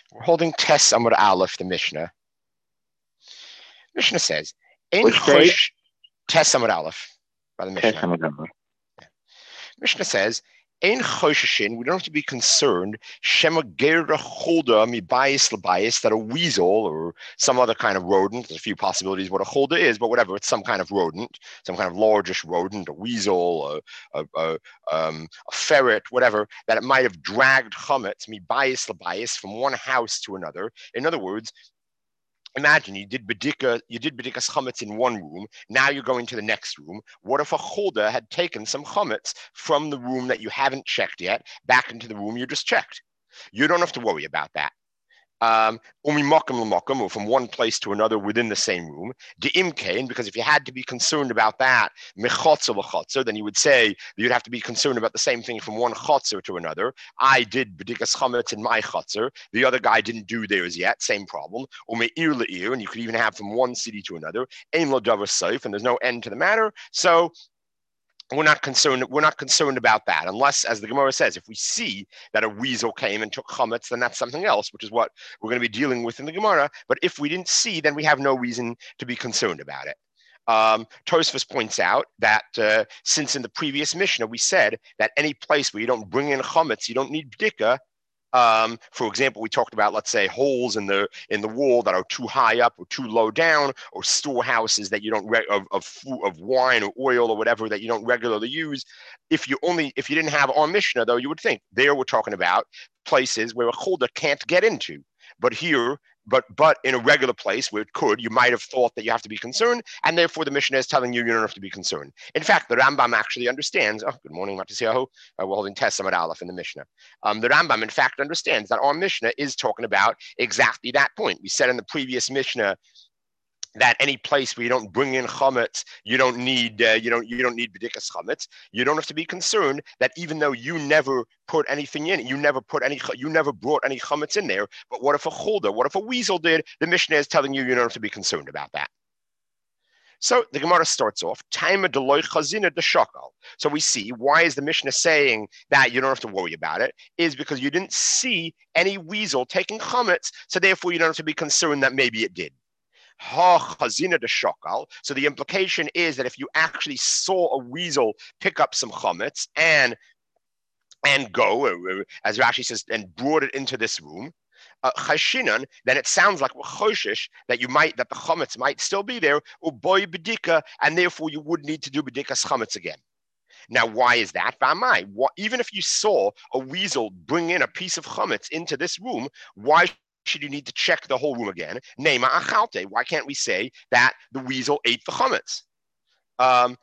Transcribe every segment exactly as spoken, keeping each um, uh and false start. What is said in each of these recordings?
We're holding Tes Amud Aleph, the Mishnah. Mishnah says, "Ein Which page? chosh Tes Amud Aleph," by the Mishnah. Tes Amud Aleph. Mishnah says, "Ein choshishin." We don't have to be concerned. Shema gerda cholda mi bias lebias, that a weasel or some other kind of rodent. There's a few possibilities what a cholda is, but whatever. It's some kind of rodent, some kind of largish rodent, a weasel, a, a, a, um, a ferret, whatever. That it might have dragged chametz mi bias lebias from one house to another. In other words, imagine you did bedika, you did bedikas chametz in one room. Now you're going to the next room. What if a cholda had taken some chametz from the room that you haven't checked yet back into the room you just checked? You don't have to worry about that. Um, or from one place to another within the same room. The imkain, because if you had to be concerned about that, then you would say you'd have to be concerned about the same thing from one chotzer to another. I did bedikas chametz in my chotzer. The other guy didn't do theirs yet. Same problem. Or me'ir le'ir, and you could even have from one city to another. Ein lo davar sof, and there's no end to the matter. So We're not concerned. We're not concerned about that, unless, as the Gemara says, if we see that a weasel came and took chametz, then that's something else, which is what we're going to be dealing with in the Gemara. But if we didn't see, then we have no reason to be concerned about it. Um, Tosfos points out that uh, since in the previous Mishnah we said that any place where you don't bring in chametz, you don't need bdika. Um, for example, we talked about, let's say, holes in the in the wall that are too high up or too low down, or storehouses that you don't re- of of food, of wine or oil or whatever that you don't regularly use. If you only if you didn't have our Mishnah, though, you would think there we're talking about places where a cholda can't get into. But here, but but in a regular place where it could, you might have thought that you have to be concerned, and therefore the Mishnah is telling you you don't have to be concerned. In fact, the Rambam actually understands. Oh, good morning, Matisiyahu. Uh, we're holding Tes Amud Aleph in the Mishnah. Um, the Rambam, in fact, understands that our Mishnah is talking about exactly that point. We said in the previous Mishnah that any place where you don't bring in chametz, you don't need uh, you don't you don't need bedikas chametz. You don't have to be concerned that even though you never put anything in, you never put any, you never brought any chametz in there. But what if a cholda, what if a weasel did? The Mishnah is telling you you don't have to be concerned about that. So the Gemara starts off, Taima deloy chazina de shakal. So we see, why is the Mishnah saying that you don't have to worry about it? Is because you didn't see any weasel taking chametz, so therefore you don't have to be concerned that maybe it did. Ha chazina de shakal. So the implication is that if you actually saw a weasel pick up some chametz and and go, as Rashi says, and brought it into this room, uh, chashinan, then it sounds like choshish that you might that the chametz might still be there, or boy bedika, and therefore you would need to do bedikas chametz again. Now, why is that? V'amai, even if you saw a weasel bring in a piece of chametz into this room, why should you need to check the whole room again? Nema achalte. Why can't we say that the weasel ate the chametz? Um,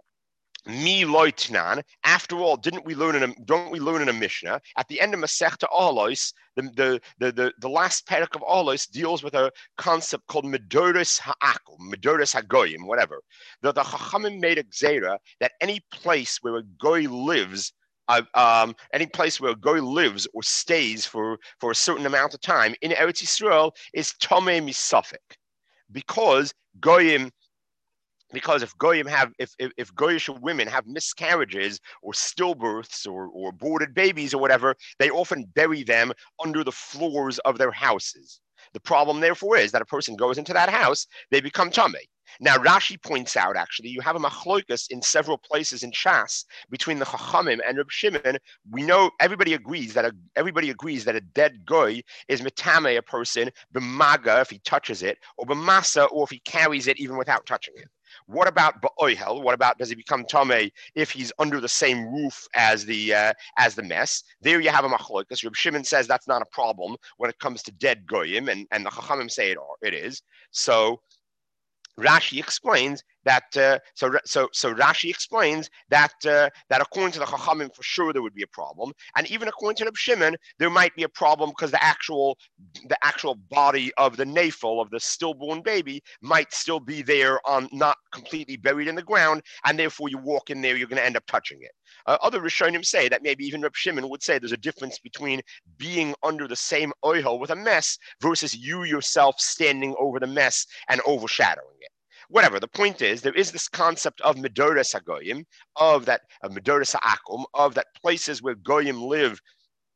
Mi loitnan. After all, didn't we learn in a don't we learn in a Mishnah at the end of Masechta Ahlos, the the the the, the last parak of Ahlos deals with a concept called Medoris Ha'akum, Medoris Hagoyim, whatever. The, the Chachamim made a gzera that any place where a goy lives, Uh, um, any place where a goy lives or stays for, for a certain amount of time in Eretz Yisrael is Tomei Misafik, because goyim, because if goyim have, if if, if goyish women have miscarriages or stillbirths or or aborted babies or whatever, they often bury them under the floors of their houses. The problem, therefore, is that a person goes into that house, they become tamei. Now, Rashi points out, actually, you have a machlokas in several places in Shas between the Chachamim and Reb Shimon. We know everybody agrees that a, everybody agrees that a dead goy is metame a person b'maga if he touches it, or b'masa, or if he carries it even without touching it. What about ba'oihel? What about, does he become tamei if he's under the same roof as the uh, as the mess? There you have a machlokas. Reb Shimon says that's not a problem when it comes to dead goyim, and, and the Chachamim say it, it is. So Rashi explains that uh, so so so Rashi explains that uh, that according to the Chachamim, for sure there would be a problem, and even according to Reb Shimon, there might be a problem because the actual the actual body of the nafel, of the stillborn baby, might still be there, on not completely buried in the ground, and therefore you walk in there, you're going to end up touching it. Uh, other Rishonim say that maybe even Reb Shimon would say there's a difference between being under the same oihel with a mess versus you yourself standing over the mess and overshadowing it. Whatever, the point is, there is this concept of Medoras HaGoyim, of that, of Medoras HaAkum, of that places where Goyim live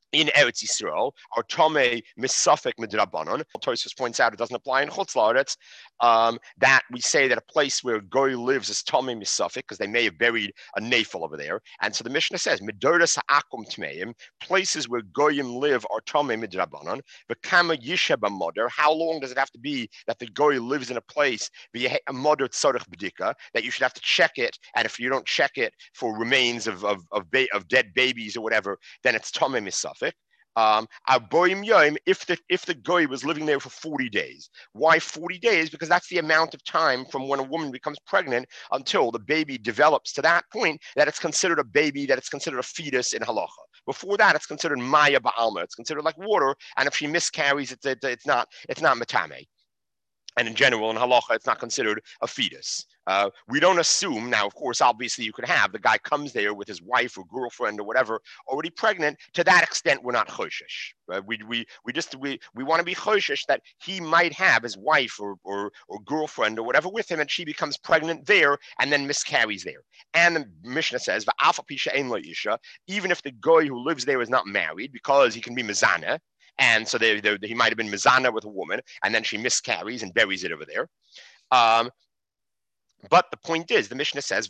in Eretz Yisrael are Tomei Misafik Midrabanon. Tosfos points out it doesn't apply in Chutz La'aretz. Um, that we say that a place where Goy lives is Tomei Misafik because they may have buried a nafel over there. And so the Mishnah says Midoras Ha'akum Tmeim, places where Goyim live are Tomei Midrabanon. V'kama Yisheb a mother. How long does it have to be that the Goy lives in a place a mother tzorich b'dika that you should have to check it, and if you don't check it for remains of of of, ba- of dead babies or whatever, then it's Tomei Misafik. Um, if the if the guy was living there for forty days. Why forty days? Because that's the amount of time from when a woman becomes pregnant until the baby develops to that point that it's considered a baby, that it's considered a fetus in halacha. Before that, it's considered maya ba'alma. It's considered like water, and if she miscarries, it's it, it's not it's not matame. And in general, in halacha, it's not considered a fetus. Uh, we don't assume, now, of course, obviously you could have, the guy comes there with his wife or girlfriend or whatever, already pregnant. To that extent, we're not choshesh. Uh, we, we, we just, we, we want to be choshesh that he might have his wife or, or, or girlfriend or whatever with him, and she becomes pregnant there and then miscarries there. And the Mishnah says, even if the guy who lives there is not married, because he can be mezana, and so they, they, he might have been mezana with a woman, and then she miscarries and buries it over there. Um, but the point is, the Mishnah says,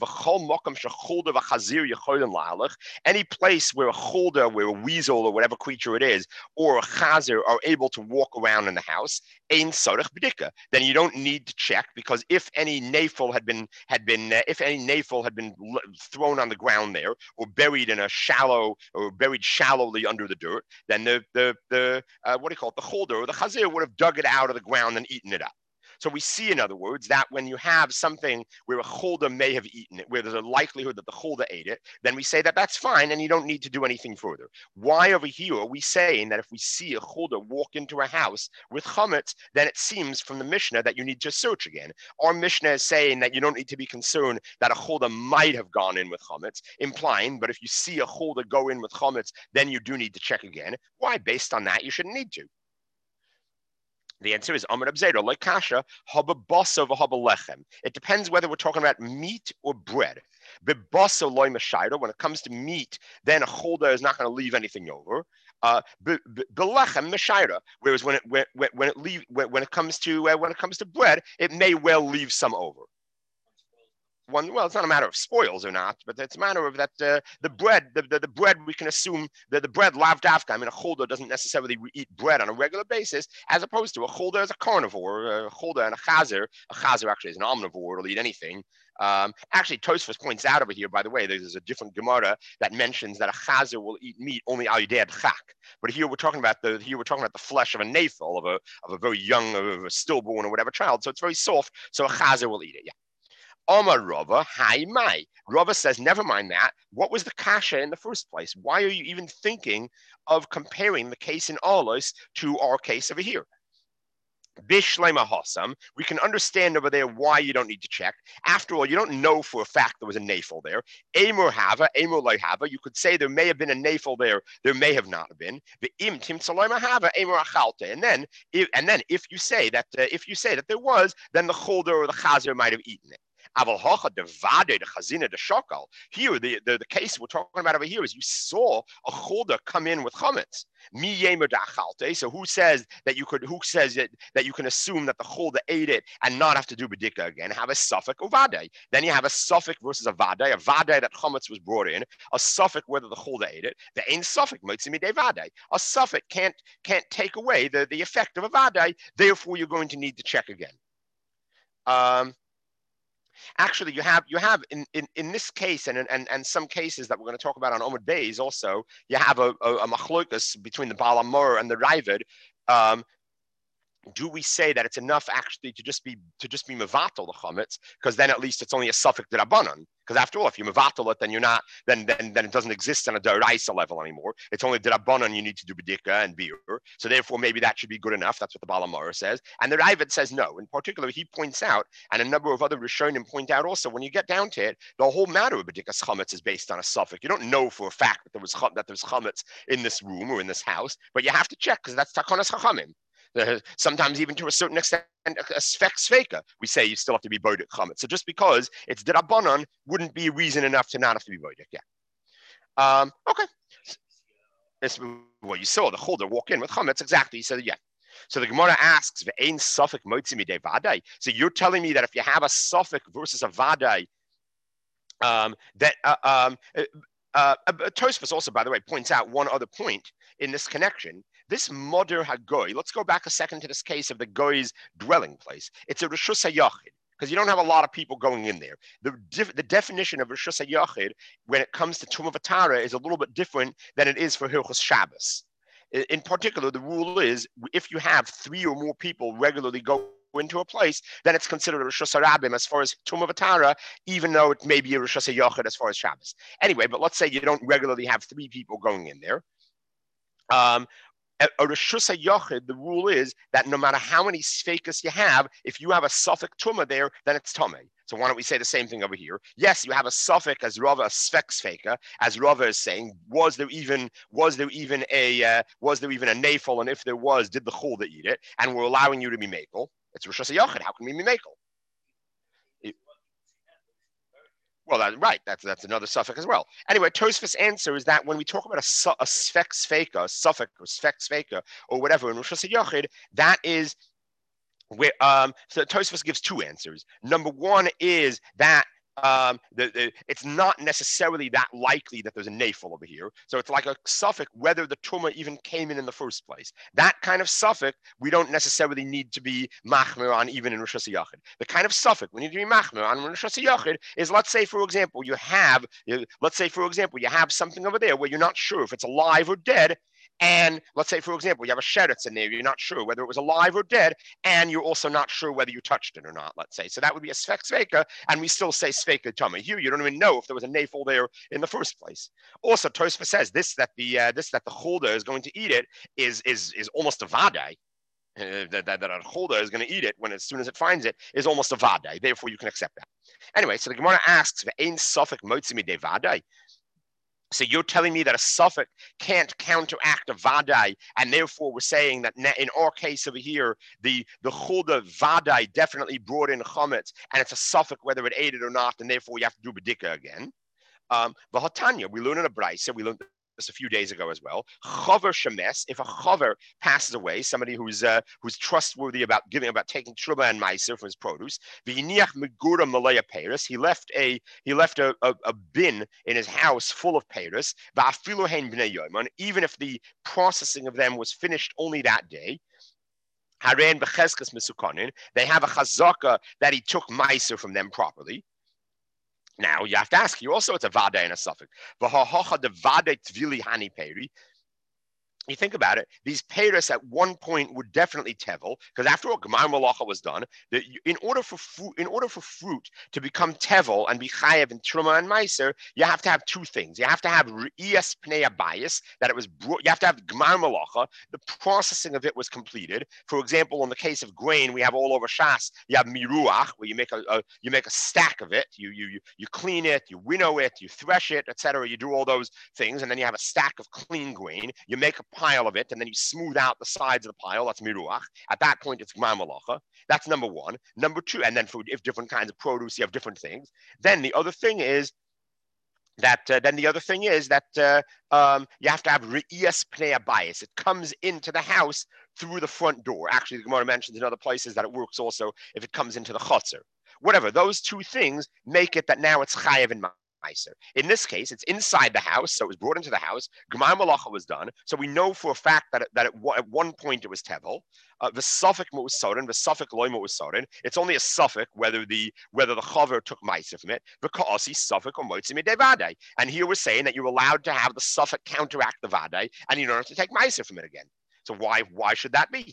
any place where a cholda, where a weasel or whatever creature it is, or a chazer are able to walk around in the house, ein tzorich b'dika. Then you don't need to check, because if any nafel had been had been uh, if any nafel had been thrown on the ground there or buried in a shallow or buried shallowly under the dirt, then the the the uh, what do you call it, the cholda or the chazer would have dug it out of the ground and eaten it up. So we see, in other words, that when you have something where a cholda may have eaten it, where there's a likelihood that the cholda ate it, then we say that that's fine and you don't need to do anything further. Why over here are we saying that if we see a cholda walk into a house with chametz, then it seems from the Mishnah that you need to search again? Our Mishnah is saying that you don't need to be concerned that a cholda might have gone in with chametz, implying, but if you see a cholda go in with chametz, then you do need to check again. Why? Based on that, you shouldn't need to. The answer is Amar Abzeda, like kasha, haba baso v'haba lechem. It depends whether we're talking about meat or bread. Bebaso loy mashayra, when it comes to meat, then a cholda is not going to leave anything over. Uh, belechem mashayra, whereas when it when, when it leave when, when it comes to uh, when it comes to bread, it may well leave some over. One, well, it's not a matter of spoils or not, but it's a matter of that uh, the bread, the, the, the bread, we can assume that the bread lav davka. I mean, a cholda doesn't necessarily eat bread on a regular basis, as opposed to a cholda is a carnivore, a cholda and a chazer. A chazer actually is an omnivore; it'll eat anything. Um, actually, Tosfos points out over here, by the way, there's a different Gemara that mentions that a chazer will eat meat only al yidei chak. But here we're talking about the here we're talking about the flesh of a nafel, of a of a very young, of a stillborn or whatever child. So it's very soft. So a chazer will eat it. Yeah. Omar Rava, hi mai. Rava says, never mind that. What was the kasha in the first place? Why are you even thinking of comparing the case in Olos to our case over here? Bishlema Hossam, we can understand over there why you don't need to check. After all, you don't know for a fact there was a nafel there. Amor hava, amor lay hava. You could say there may have been a nafel there, there may have not been. The im tim salema hava, amor achalte. And then, if, and then, if you say that, uh, if you say that there was, then the cholder or the chazer might have eaten it. Here, the, the, the case we're talking about over here is you saw a cholder come in with chametz. So who says that you could? Who says that, that you can assume that the cholder ate it and not have to do bedika again? Have a suffix or vadai. Then you have a suffix versus a vadai. A vadai that chametz was brought in. A suffix whether the cholder ate it. The ain suffix mitzimidei vadai. A suffix can't can't take away the, the effect of a vadai. Therefore, you're going to need to check again. Um. Actually, you have you have in, in, in this case and, and and some cases that we're going to talk about on Omid Beis also, you have a, a, a machlokas between the Baal Amor and the Ravid. Um, do we say that it's enough actually to just be to just be mevatel the chametz, because then at least it's only a suffix d'Rabbanan? Because after all, if you mevatel it, then you're not then then then it doesn't exist on a d'oraisa level anymore. It's only d'Rabbanan you need to do bedika and beer. So therefore, maybe that should be good enough. That's what the Baal Amor says. And the Ravid says no. In particular, he points out, and a number of other Rishonim point out also, when you get down to it, the whole matter of bedikas chametz is based on a suffix. You don't know for a fact that there was that there was chametz in this room or in this house, but you have to check because that's takonas chachamim. Uh, sometimes even to a certain extent, a sveka, we say you still have to be bodik chametz. So just because it's d'Rabbanan wouldn't be reason enough to not have to be bodik. Yeah. Um, okay. It's what you saw. The holder walk in with chametz. Exactly. He said, yeah. So the Gemara asks, "Ve'ein safek motzi midei vadai." So you're telling me that if you have a safek versus a vadai, um, that uh, um, uh, uh, Tosfos also, by the way, points out one other point in this connection. This Moder HaGoy, let's go back a second to this case of the Goy's dwelling place. It's a Rishus HaYachid, because you don't have a lot of people going in there. The, dif- the definition of Rishus HaYachid, when it comes to Tumah V'Tara, is a little bit different than it is for Hilchos Shabbos. In particular, the rule is if you have three or more people regularly go into a place, then it's considered a Rishus HaRabim as far as Tumah V'Tara, even though it may be a Rishus HaYachid as far as Shabbos. Anyway, but let's say you don't regularly have three people going in there. Um, a, a Rishus HaYachid, the rule is that no matter how many sfeikas you have, if you have a suffix Tumah there, then it's Tomei. So why don't we say the same thing over here? Yes, you have a suffix as Rava, a svek sfeika, as Rava is saying. Was there even was there even a uh, was there even a nafel? And if there was, did the chulda eat it? And we're allowing you to be makel. It's Rishus HaYachid. How can we be makel? Well, that, right. That's that's another suffix as well. Anyway, Tosfos' answer is that when we talk about a, su- a svek sfeika, a suffix or svek sfeika, or whatever in Rishus HaYachid, that is where um. So Tosfos gives two answers. Number one is that um, the, the, it's not necessarily that likely that there's a nafel over here. So it's like a suffix whether the tumah even came in in the first place. That kind of suffix we don't necessarily need to be machmer on even in Rishus HaYachid. The kind of suffix we need to be machmer on in Rishus HaYachid is, let's say for example you have, let's say for example you have something over there where you're not sure if it's alive or dead. And let's say, for example, you have a sheretz in there, you're not sure whether it was alive or dead, and you're also not sure whether you touched it or not, let's say. So that would be a svek sveka, and we still say sveka tumah. Here, you don't even know if there was a nafel there in the first place. Also, Tosfos says this, that the uh, this that the holder is going to eat it is is is almost a vadai. Uh, that, that, that a holder is going to eat it when as soon as it finds it is almost a vadai. Therefore, you can accept that. Anyway, so the Gemara asks, "Ve'ein safek motzi midei vadai." So you're telling me that a suffix can't counteract a vadai, and therefore we're saying that in our case over here, the the chulda vadai definitely brought in chametz, and it's a suffix whether it ate it or not, and therefore you have to do bedika again. Um, V'hatanya, we learn in a brayso, we learned this a few days ago as well. Chaver shemes, if a chaver passes away, somebody who's uh, who's trustworthy about giving, about taking truma and meiser from his produce. V'yiniach megura malaya peiros, he left a he left a, a, a bin in his house full of peiros. Va'afilu hein bnei yomon, even if the processing of them was finished only that day. Haren b'cheskas mesukonin, they have a chazaka that he took meiser from them properly. Now you have to ask you also, it's a vada and a suffix. You think about it, these peiros at one point were definitely tevel, because after all, Gemar Malacha was done. That in order for fruit, in order for fruit to become tevel and be chayev in truma and meiser, you have to have two things. You have to have re'iyas pnei abayis, that it was brought. You have to have Gemar Malacha. The processing of it was completed. For example, in the case of grain, we have all over Shas. You have miruach, where you make a, a you make a stack of it. You you you clean it, you winnow it, you thresh it, et cetera. You do all those things, and then you have a stack of clean grain. You make a pile of it, and then you smooth out the sides of the pile. That's miruach. At that point, it's gmar malacha. That's number one. Number two, and then for if different kinds of produce, you have different things. Then the other thing is that uh, then the other thing is that uh, um, you have to have re'iyas pnei abayis. It comes into the house through the front door. Actually, the Gemara mentions in other places that it works also if it comes into the chotzer. Whatever, those two things make it that now it's chayev and meiser. In this case, it's inside the house, so it was brought into the house. Gemar malacha was done, so we know for a fact that it, that it, at one point it was tevel. Uh, the suffix was soden, the suffix loima was soden. It's only a suffix whether the whether the chaver took meiser from it, because he suffix or moitzi midei. And here we're saying that you're allowed to have the suffix counteract the vadai, and you don't have to take meiser from it again. So why why should that be?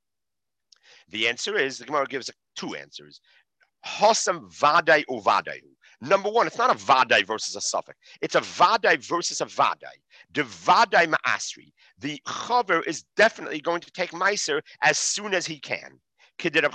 The answer is the Gemara gives two answers. Hosam vadai or vadai. Number one, it's not a vadai versus a suffix. It's a vadai versus a vadai. The vadai ma'asri. The chaver is definitely going to take meiser as soon as he can. Like Reb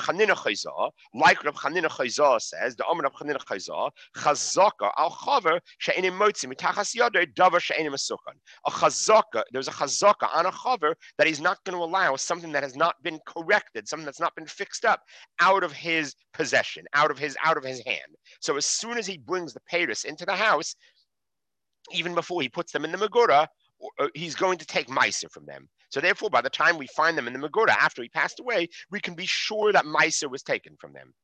Chanina Chayza says, the Amar Reb Chanina Chayza, chazaka al chaver she'enim motzi mitachas yadei davar she'enim asukan. A chazaka, there's a chazaka on a chaver that he's not going to allow something that has not been corrected, something that's not been fixed up, out of his possession, out of his out of his hand. So as soon as he brings the peiros into the house, even before he puts them in the megura, uh, he's going to take Meiser from them. So therefore, by the time we find them in the Megorah after he passed away, we can be sure that Meiser was taken from them.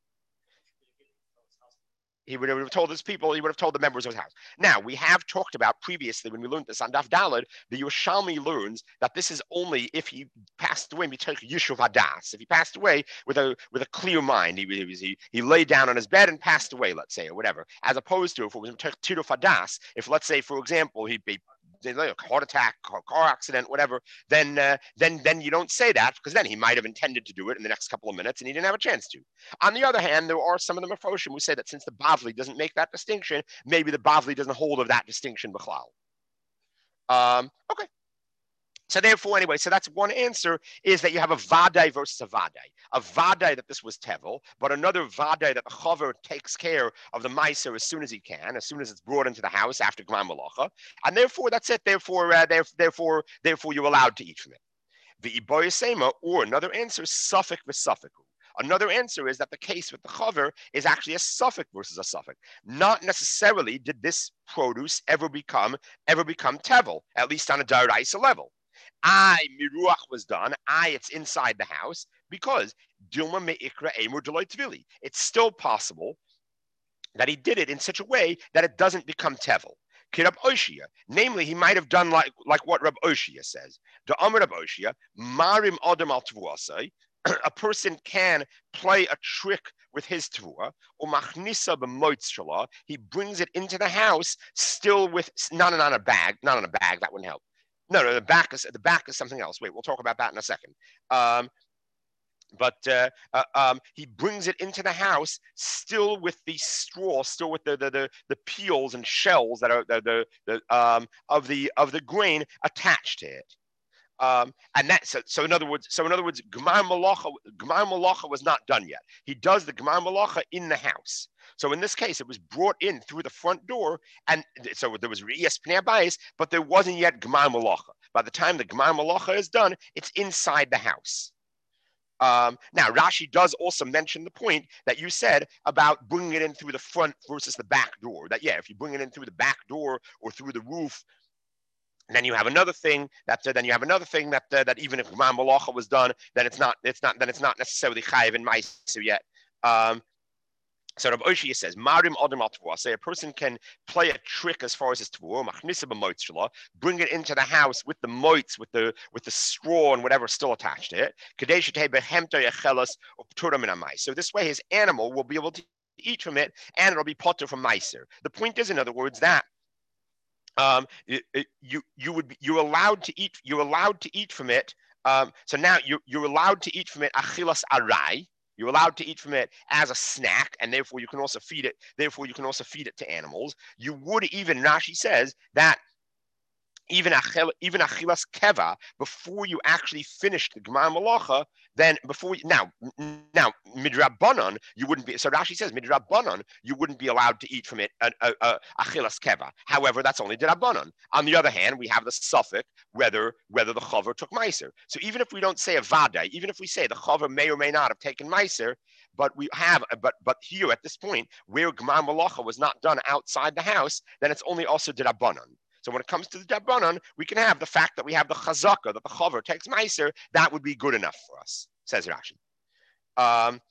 He would have told his people, he would have told the members of his house. Now, we have talked about previously when we learned this on Daf Daled, the Yerushalmi learns that this is only if he passed away, Yishuv Hadas. If he passed away with a with a clear mind, he, he, he lay down on his bed and passed away, let's say, or whatever, as opposed to if it was Tiruf Hadas, if let's say, for example, he'd be like a heart attack, car, car accident, whatever, then uh, then then you don't say that, because then he might have intended to do it in the next couple of minutes and he didn't have a chance to. On the other hand, there are some of the Mefoshim who say that since the Bavli doesn't make that distinction, maybe the Bavli doesn't hold of that distinction b'chlal. Um, okay. So therefore, anyway, so that's one answer, is that you have a vadai versus a vadai. A vadai that this was tevel, but another vadai that the chaver takes care of the meiser as soon as he can, as soon as it's brought into the house after gmar malacha, and therefore that's it. Therefore, uh, therefore, therefore, you're allowed to eat from it. The iboyasema, or another answer, suffik v'suffiku. Another answer is that the case with the chaver is actually a suffix versus a suffix. Not necessarily did this produce ever become ever become tevel, at least on a daraisa level. I, miruach was done. I, it's inside the house, because Dilma me'ikra emur deloy tvili. It's still possible that he did it in such a way that it doesn't become tevel. Kirab Oshia, namely, he might have done like, like what Rab Oshia says. The Amr Rab Oshia, marim adam al tvuasai. A person can play a trick with his tvua, or machnisa b'moitz, he brings it into the house still with, not on a bag, not on a bag, that wouldn't help. No, no, the back is the back is something else. Wait, we'll talk about that in a second. Um, but uh, uh, um, he brings it into the house still with the straw, still with the the the, the peels and shells that are the the, the um, of the of the grain attached to it. Um, and that so, so in other words, so in other words, Gmar Malacha, Gmar Malacha was not done yet. He does the Gmar Malacha in the house. So in this case, it was brought in through the front door, and so there was Re'iyas Pnei Habayis, but there wasn't yet Gmar Malacha. By the time the Gmar Malacha is done, it's inside the house. Um, now, Rashi does also mention the point that you said about bringing it in through the front versus the back door. That, yeah, if you bring it in through the back door or through the roof, then you have another thing that uh, then you have another thing that uh, that even if Gmar Malacha was done, then it's not it's not then it's not necessarily chayiv in ma'aser yet. Um, So Rav Oshia says, Marim Adam al Tvua, say a person can play a trick as far as his Tvua, machnisa b'moitz shelo, bring it into the house with the moitz, with the with the straw and whatever still attached to it. Kadei shetei behemto yechelas uptura min hamais. So this way his animal will be able to eat from it, and it'll be potter from meiser. The point is, in other words, that um, it, it, you you would be, you're allowed to eat you're allowed to eat from it. Um, so now you you're allowed to eat from it achilas arai. You're allowed to eat from it as a snack, and therefore you can also feed it. Therefore, you can also feed it to animals. You would even, Rashi says that even achil, even achilas keva, before you actually finish the Gmar Malacha, then before you, now now midrabanan you wouldn't be. So Rashi says midrabanan you wouldn't be allowed to eat from it uh, uh, uh, achilas keva. However, that's only drabanan. On the other hand, we have the suffix whether whether the chaver took meiser. So even if we don't say a vada, even if we say the chaver may or may not have taken meiser, but we have but but here at this point where Gmar Malacha was not done outside the house, then it's only also drabanan. So when it comes to the Dabbanan, we can have the fact that we have the chazaka, that the chaver takes meiser, that would be good enough for us, says Rashi. Um,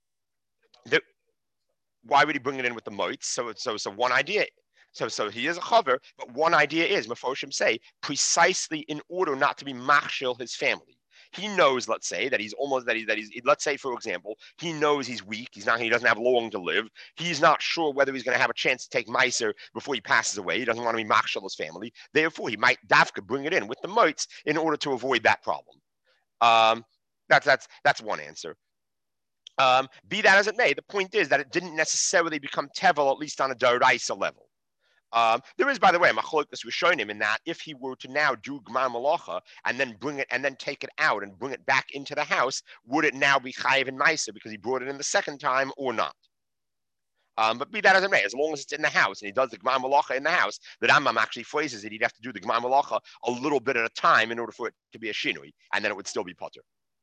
the, why would he bring it in with the moitz? So, so, so one idea, so, so he is a chaver, but one idea is, Mefoshim say, precisely in order not to be machshil his family. He knows, let's say, that he's almost that he's that he's. Let's say, for example, he knows he's weak. He's not. He doesn't have long to live. He's not sure whether he's going to have a chance to take meiser before he passes away. He doesn't want to be machshel his family. Therefore, he might dafka bring it in with the moitz in order to avoid that problem. Um, that's that's that's one answer. Um, be that as it may, the point is that it didn't necessarily become tevel, at least on a daraisa level. Um, there is, by the way, a machlokes was showing him in that if he were to now do Gmar Malacha and then bring it and then take it out and bring it back into the house, would it now be chayiv in meiser because he brought it in the second time or not? Um, but be that as it may, as long as it's in the house and he does the Gmar Malacha in the house, the Rambam actually phrases it, he'd have to do the Gmar Malacha a little bit at a time in order for it to be a shinui, and then it would still be potter.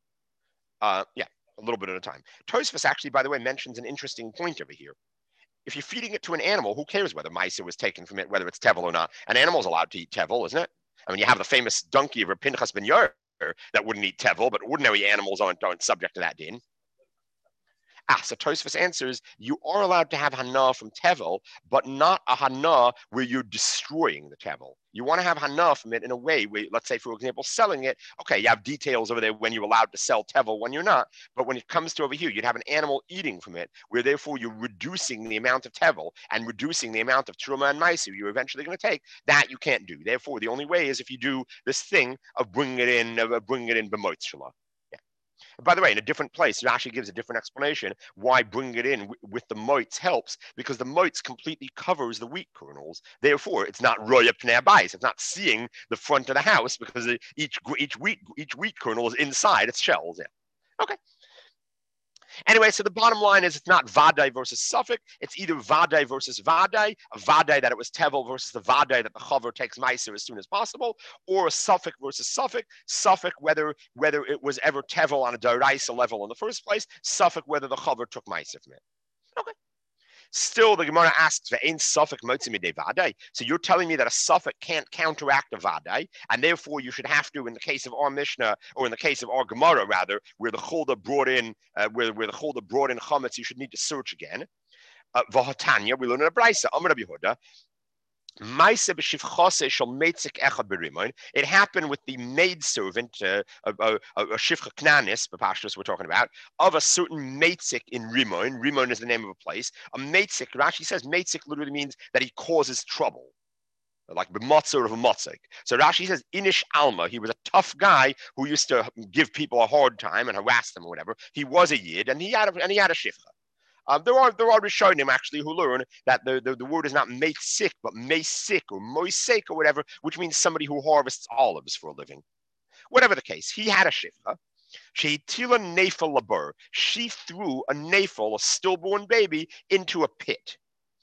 Uh, yeah, a little bit at a time. Tosfos actually, by the way, mentions an interesting point over here. If you're feeding it to an animal, who cares whether meiser was taken from it, whether it's tevel or not? An animal's allowed to eat tevel, isn't it? I mean, you have the famous donkey of Pinchas ben Yair that wouldn't eat tevel, but ordinary animals aren't, aren't subject to that din. Ah, so Tosfos answers, you are allowed to have hana from tevel, but not a hana where you're destroying the tevel. You want to have hana from it in a way where, let's say, for example, selling it. Okay, you have details over there when you're allowed to sell tevel, when you're not. But when it comes to over here, you'd have an animal eating from it, where therefore you're reducing the amount of tevel and reducing the amount of truma and maisu you're eventually going to take. That you can't do. Therefore, the only way is if you do this thing of bringing it in, of bringing it in b'motzshala. By the way, in a different place, Rashi gives a different explanation why bringing it in w- with the moitz helps, because the moitz completely covers the wheat kernels. Therefore, it's not roya pnei bayis. It's not seeing the front of the house because it, each each wheat each wheat kernel is inside its shells. Yeah. Okay. Anyway, so the bottom line is it's not Vadai versus Suffolk. It's either Vadai versus Vadai, a Vadai that it was Tevel versus the Vadai that the Chaver takes Meiser as soon as possible, or a Suffolk versus Suffolk. Suffolk, whether whether it was ever Tevel on a Daraisa level in the first place, Suffolk, whether the Chaver took Meiser from it. Okay. Still, the Gemara asks, "Ve'ein Suffolk motzi midei vadai." So you're telling me that a Suffolk can't counteract a vadai, and therefore you should have to, in the case of our Mishnah, or in the case of our Gemara rather, where the Cholda brought in, uh, where where the Cholda brought in chametz, you should need to search again. V'hatanya, uh, we learn in a brayso. Amar Rabbi Yehuda. It happened with the maidservant, uh, a, a, a shifcha knanis, Pashtus we're talking about, of a certain meitzik in Rimon. Rimon is the name of a place. A meitzik, Rashi says meitzik literally means that he causes trouble, like the motzer of a motzik. So Rashi says Inish Alma, he was a tough guy who used to give people a hard time and harass them or whatever. He was a yid, and he had a, and he had a shifcha. Um, there are there are Rishonim actually who learn that the, the, the word is not make sick, but meisik or moisek or whatever, which means somebody who harvests olives for a living. Whatever the case, he had a shifcha. She tila nefel labur. She threw a nefel, a stillborn baby, into a pit.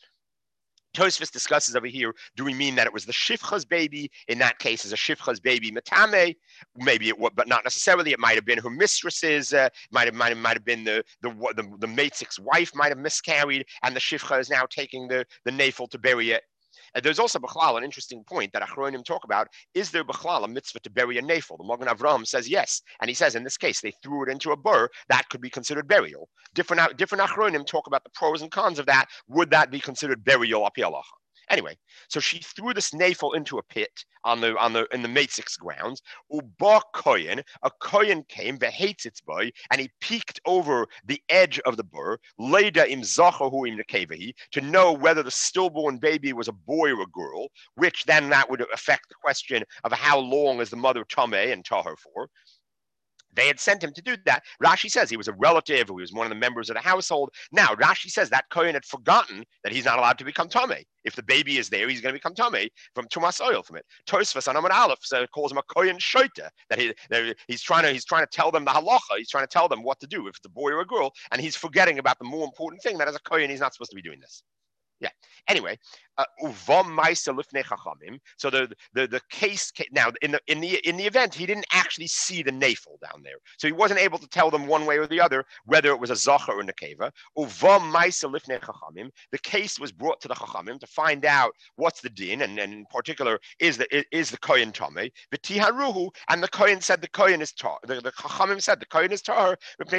Tosfos discusses over here, do we mean that it was the shifcha's baby? In that case, is a shifcha's baby matame? Maybe it was, but not necessarily. It might have been her mistress's, uh, might have, might have, might have been the the the, the meitzik's wife might have miscarried, and the shifcha is now taking the the nafel to bury it. And there's also Bechlal, an interesting point that Achronim talk about. Is there Bechlal a mitzvah to bury a nafel? The Magen Avraham says yes. And he says in this case, they threw it into a bur, that could be considered burial. Different, different Achronim talk about the pros and cons of that. Would that be considered burial api halacha? Anyway, so she threw this nafel into a pit on the on the in the Meitzik's grounds. Uba koyin, a koyin came, behates its boy, and he peeked over the edge of the bur, leda im zachahu im nekevahi, to know whether the stillborn baby was a boy or a girl, which then that would affect the question of how long is the mother tameh and tahor for. They had sent him to do that. Rashi says he was a relative, who was one of the members of the household. Now, Rashi says that Kohen had forgotten that he's not allowed to become Tameh. If the baby is there, he's going to become Tameh from Tumas oil from it. Tosfos on Amud Aleph so calls him a Kohen Shoita, that he, he's, trying to, he's trying to tell them the halacha. He's trying to tell them what to do, if it's a boy or a girl, and he's forgetting about the more important thing, that as a Kohen, he's not supposed to be doing this. Yeah. Anyway, uvam ma'isa lifnei chachamim. So the, the the case now in the in the in the event he didn't actually see the nafel down there, so he wasn't able to tell them one way or the other whether it was a zacher or nekeva. Uvam ma'isa lifnei chachamim. The case was brought to the chachamim to find out what's the din, and, and in particular is the is the kohen tamei. V'tiharuhu, and the kohen said the kohen is tar. The, the chachamim said the kohen is tar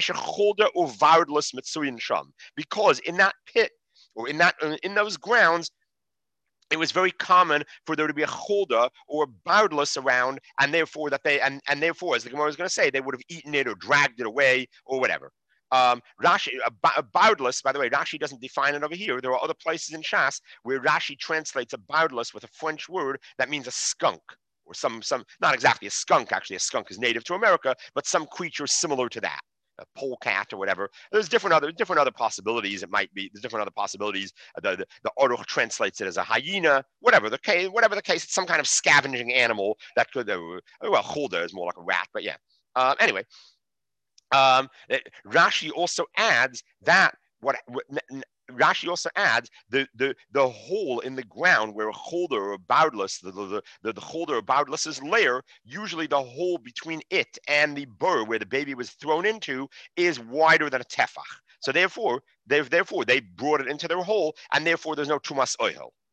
because in that pit, or in that in those grounds, it was very common for there to be a cholda or a bardless around, and therefore that they and, and therefore, as the Gemara was going to say, they would have eaten it or dragged it away or whatever. Um, Rashi, a, a bardless, by the way, Rashi doesn't define it over here. There are other places in Shas where Rashi translates a bardless with a French word that means a skunk, or some some not exactly a skunk. Actually, a skunk is native to America, but some creature similar to that. A polecat or whatever. There's different other different other possibilities. It might be there's different other possibilities. The the, the Aruch translates it as a hyena. Whatever the case, whatever the case, it's some kind of scavenging animal that could. Uh, well, Hulda is more like a rat, but yeah. Uh, anyway, um, Rashi also adds that what. what Rashi also adds the, the, the hole in the ground where a holder or boundless, the, the, the, the holder or boundless's lair, usually the hole between it and the bur where the baby was thrown into is wider than a tefach. So therefore, therefore they brought it into their hole, and therefore there's no tumas oil.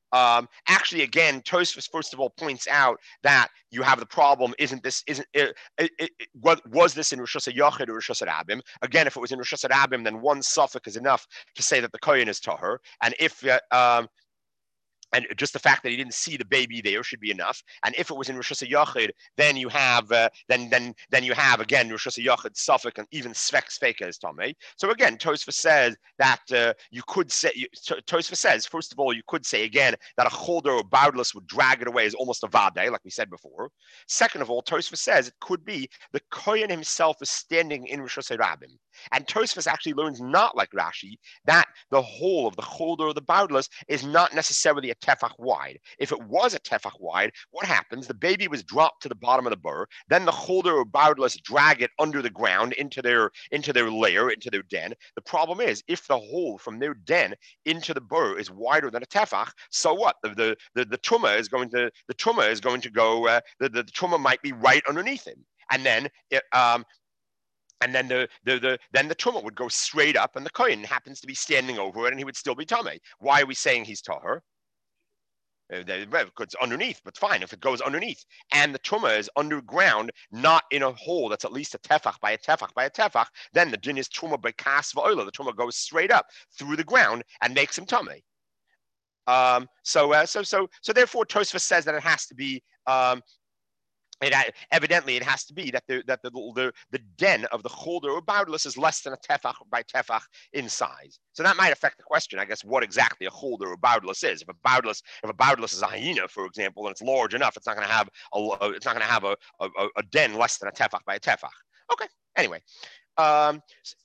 Um, actually, again, Tosfos first of all points out that you have the problem. Isn't this? Isn't it? it, it, it what was this in Rosh Hashanah or Rosh Hashanah? Again, if it was in Rosh Hashanah, then one suffix is enough to say that the kohen is tahor. And if uh, um, and just the fact that he didn't see the baby there should be enough. And if it was in Rosh Hashanah, then you have uh, then then then you have again Rosh Hashanah suffix and even svek sveka is tamei. So again, Tosfos says that uh, you could say you, Tosfos says first of all you could say again that a cholder or boundless would drag it away as almost a vade, like we said before. Second of all, Tosfos says it could be the kohen himself is standing in Rosh Hashanah. And Tosfos actually learns not like Rashi that the whole of the cholder or the boundless is not necessarily a tefach wide. If it was a tefach wide, what happens? The baby was dropped to the bottom of the burr. Then the cholder or boundless drag it under the ground into their into their lair, into their den. The problem is, if the hole from their den into the burr is wider than a tefach, so what? The the the, the truma is going to the truma is going to go. Uh, the, the the truma might be right underneath him, and then it um. And then the, the the then the truma would go straight up, and the kohen happens to be standing over it, and he would still be tamei. Why are we saying he's tahor? It's underneath, but fine if it goes underneath, and the truma is underground, not in a hole that's at least a tefach by a tefach by a tefach. Then the din is truma by kas va'ola. The truma goes straight up through the ground and makes him tamei. Um, so uh, so so so therefore, Tosfos says that it has to be. Um, It evidently it has to be that the that the the, the den of the cholder or boundless is less than a tefach by tefach in size. So that might affect the question, I guess, what exactly a cholder or boundless is. If a boundless if a boundless is a hyena, for example, and it's large enough, it's not going to have a it's not going to have a, a a den less than a tefach by a tefach. Okay. Anyway, um,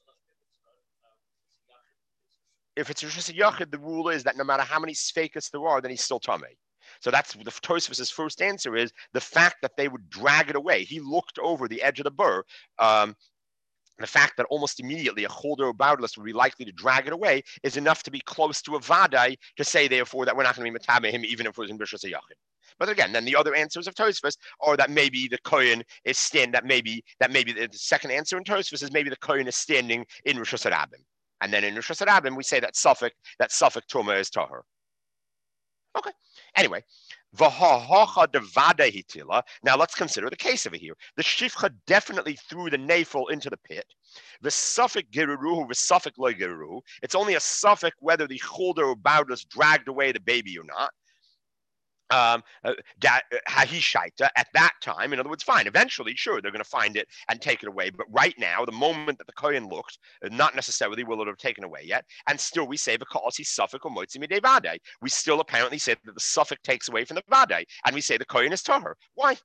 if it's Rosh Hashanah, the rule is that no matter how many sfekas there are, then he's still tamei. So that's the Tosfos' first answer is the fact that they would drag it away. He looked over the edge of the burr. Um, the fact that almost immediately a cholder or boundless would be likely to drag it away is enough to be close to a vadai to say, therefore, that we're not going to be matame him even if it was in Rosh Hashanah. But again, then the other answers of Tosfos are that maybe the kohen is stand that maybe that maybe the, the second answer in Tosfos is maybe the kohen is standing in Rosh Hashanah. And then in Rosh Hashanah, we say that suffix that suffix truma is tahor. Okay. Anyway, now let's consider the case over here. The shifcha definitely threw the nafel into the pit. The suffix geruruhu, the suffix loy geruruhu. It's only a suffix whether the cholder or boundless dragged away the baby or not. Um, uh, at that time, in other words, fine. Eventually, sure, they're going to find it and take it away. But right now, the moment that the kohen looked, not necessarily will it have taken away yet. And still, we say because he's suffix or moitzi midei vadei. We still apparently say that the suffix takes away from the vadei, and we say the kohen is tahor. Why?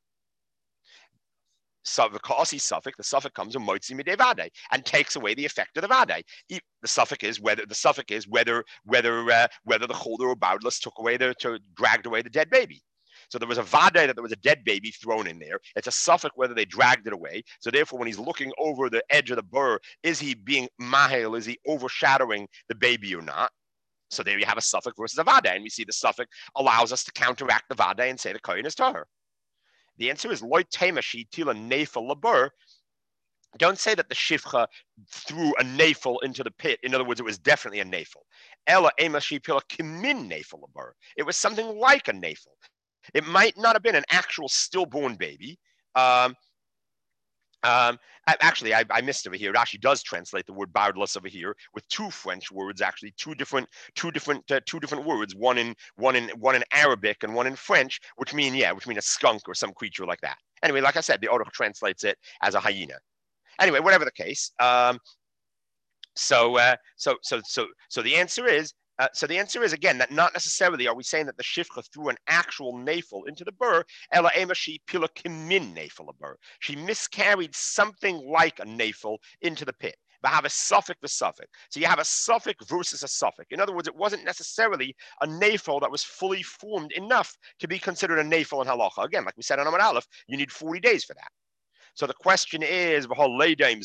So because he's suffix, the suffix comes in moitzi midei vadei and takes away the effect of the vadei. The suffix is whether the suffix is whether whether uh, whether the cholder or boundless took away the to dragged away the dead baby. So there was a vadei that there was a dead baby thrown in there. It's a suffix whether they dragged it away. So therefore, when he's looking over the edge of the burr, is he being mahel? Is he overshadowing the baby or not? So there you have a suffix versus a vadei, and we see the suffix allows us to counteract the vadei and say the kohen is tahor. The answer is loy temashi tila nefel labur. Don't say that the shifcha threw a nafel into the pit. In other words, it was definitely a nafel. Ella emashi pila kimin nafel labur. It was something like a nafel. It might not have been an actual stillborn baby. Um, um, actually, I, I missed over here. Rashi does translate the word boundless over here with two French words. Actually, two different, two different, uh, two different words. One in one in one in Arabic and one in French, which mean yeah, which mean a skunk or some creature like that. Anyway, like I said, the Aruch translates it as a hyena. Anyway, whatever the case. Um, so, uh, so, so, so, so the answer is. Uh, so the answer is, again, that not necessarily are we saying that the shifcha threw an actual nafel into the burr, ela emashi pila kimin nafel a burr. She miscarried something like a nafel into the pit. But have a suffix with suffix. So you have a suffix versus a suffix. In other words, it wasn't necessarily a nafel that was fully formed enough to be considered a nafel in halacha. Again, like we said on Amud Aleph, you need forty days for that. So the question is, what do you mean?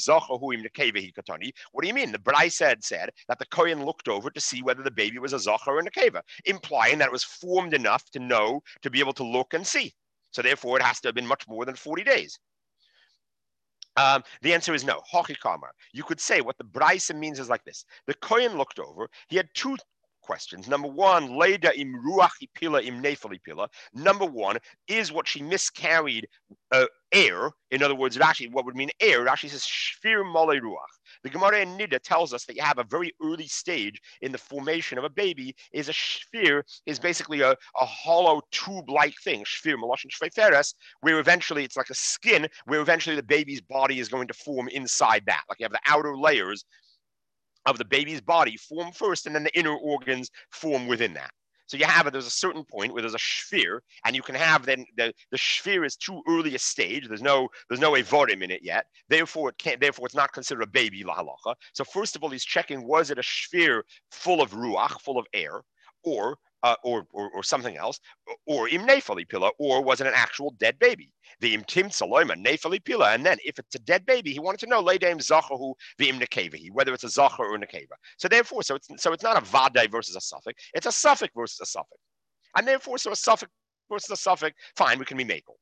The Brai said, said that the Kohen looked over to see whether the baby was a zachar or a nekeva, implying that it was formed enough to know, to be able to look and see. So therefore, it has to have been much more than forty days. Um, the answer is no. You could say what the Braisa means is like this. The Kohen looked over. He had two questions. Number one, Leida im ruach pila im nefali pila. Number one, is what she miscarried uh, air? In other words, it actually, what would mean air? It actually says shvir mole ruach. The Gemara in Nida tells us that you have a very early stage in the formation of a baby. Is a shvir is basically a, a hollow tube-like thing, shvir maloshin shveiferes, where eventually it's like a skin, where eventually the baby's body is going to form inside that. Like you have the outer layers of the baby's body form first, and then the inner organs form within that. So you have it, there's a certain point where there's a shvir, and you can have then the, the shvir is too early a stage. There's no there's no evorim in it yet. Therefore, it can't, therefore it's not considered a baby la halacha. So first of all, he's checking, was it a shvir full of ruach, full of air, or uh, or, or or something else, or im nefali pila, or was it an actual dead baby? The im tim saloima nefali pila, and then if it's a dead baby, he wanted to know leidaim zachahu the im nekevahi, whether it's a zachar or a nekeva. So therefore, so it's so it's not a vadai versus a suffix, it's a suffix versus a suffix, and therefore, so a suffix versus a suffix, fine, we can be makel.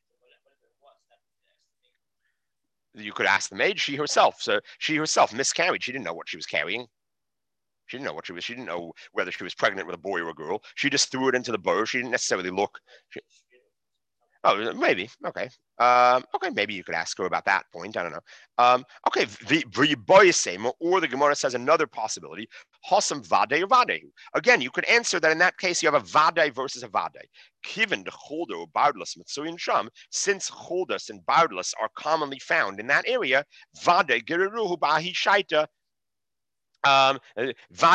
You could ask the maid, she herself. So she herself miscarried. She didn't know what she was carrying. She didn't know what she was. She didn't know whether she was pregnant with a boy or a girl. She just threw it into the bowl. She didn't necessarily look. She, oh, maybe. Okay. Um, okay, maybe you could ask her about that point. I don't know. Um, okay, the or the Gemara says another possibility. Hosam vade or vade. Again, you could answer that in that case you have a vade versus a vade. Given the cholder or bardless mitzuyin sham, since cholders and bardless are commonly found in that area, vade geruhu bahi shaita. Um, they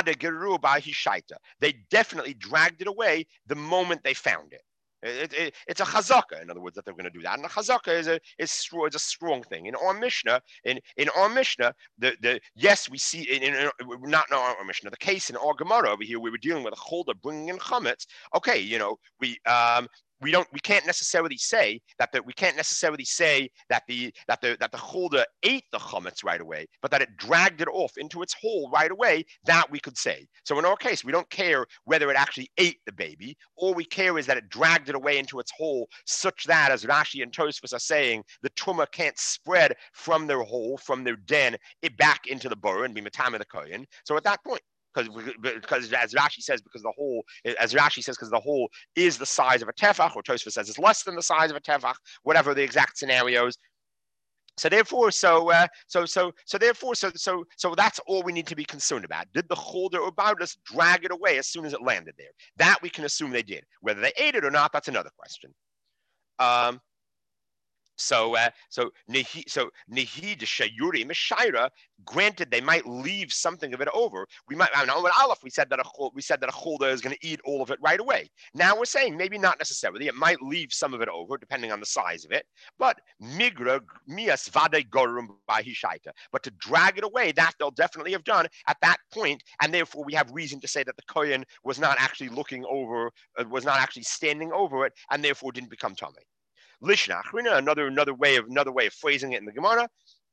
definitely dragged it away the moment they found it. It, it, it's a chazaka, in other words, that they're going to do that. And a chazaka is a is, is a strong thing. In our Mishnah, in, in our Mishnah, the, the yes, we see in, in, in not in our Mishnah, the case in our Gemara over here, we were dealing with a cholder bringing in chametz. Okay, you know, we um. We don't. We can't necessarily say that the, we can't necessarily say that the that the that the cholder ate the chametz right away, but that it dragged it off into its hole right away. That we could say. So in our case, we don't care whether it actually ate the baby. All we care is that it dragged it away into its hole, such that, as Rashi and Tosfos are saying, the tumah can't spread from their hole, from their den, it back into the burr and be matame the kohen. So at that point. Because, because as Rashi says, because the hole, as Rashi says, because the hole is the size of a tefach, or Tosfos says it's less than the size of a tefach, whatever the exact scenarios. So therefore, so uh, so so so therefore, so so so that's all we need to be concerned about. Did the cholder or bardless drag it away as soon as it landed there? That we can assume they did. Whether they ate it or not, that's another question. Um, So, uh, so nehi, so nehi de shayuri mishaira. Granted, they might leave something of it over. We might. I know, with Aleph, we said that a we said that a cholder is going to eat all of it right away. Now we're saying maybe not necessarily. It might leave some of it over, depending on the size of it. But migra mias vade gorum bahishaita. But to drag it away, that they'll definitely have done at that point, and therefore we have reason to say that the kohen was not actually looking over, uh, was not actually standing over it, and therefore didn't become tamei. Lishna Achrina, another another way of another way of phrasing it in the Gemara.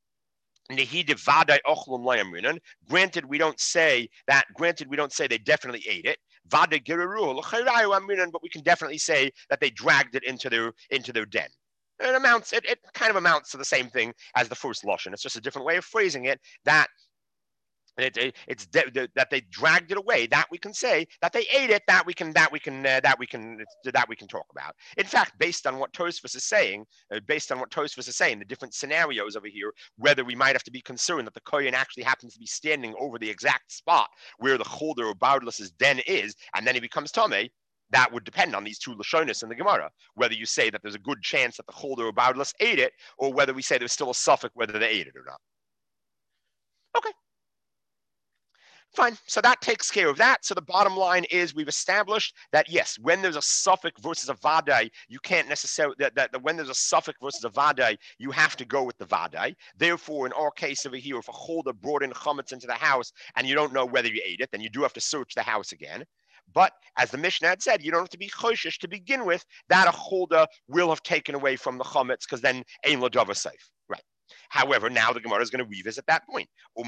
Granted, we don't say that. Granted, we don't say they definitely ate it. But we can definitely say that they dragged it into their into their den. It amounts. It, it kind of amounts to the same thing as the first lashon. It's just a different way of phrasing it. That. It, it, it's de- de- that they dragged it away. That we can say that they ate it. That we can. That we can. Uh, that we can. That we can talk about. In fact, based on what Tosfos is saying, uh, based on what Tosfos is saying, the different scenarios over here, whether we might have to be concerned that the kohen actually happens to be standing over the exact spot where the cholder or bardless's den is, and then he becomes tamei. That would depend on these two lashonis in the Gemara. Whether you say that there's a good chance that the cholder or bardless ate it, or whether we say there's still a suffix whether they ate it or not. Okay. Fine. So that takes care of that. So the bottom line is we've established that, yes, when there's a suffix versus a vadai, you can't necessarily, that, that, that when there's a suffix versus a vadai, you have to go with the vadai. Therefore, in our case over here, if a cholder brought in chametz into the house and you don't know whether you ate it, then you do have to search the house again. But as the Mishnah had said, you don't have to be choshish to begin with, that a cholder will have taken away from the chametz, because then ein l'davar safe. Right. However, now the Gemara is going to revisit that point. So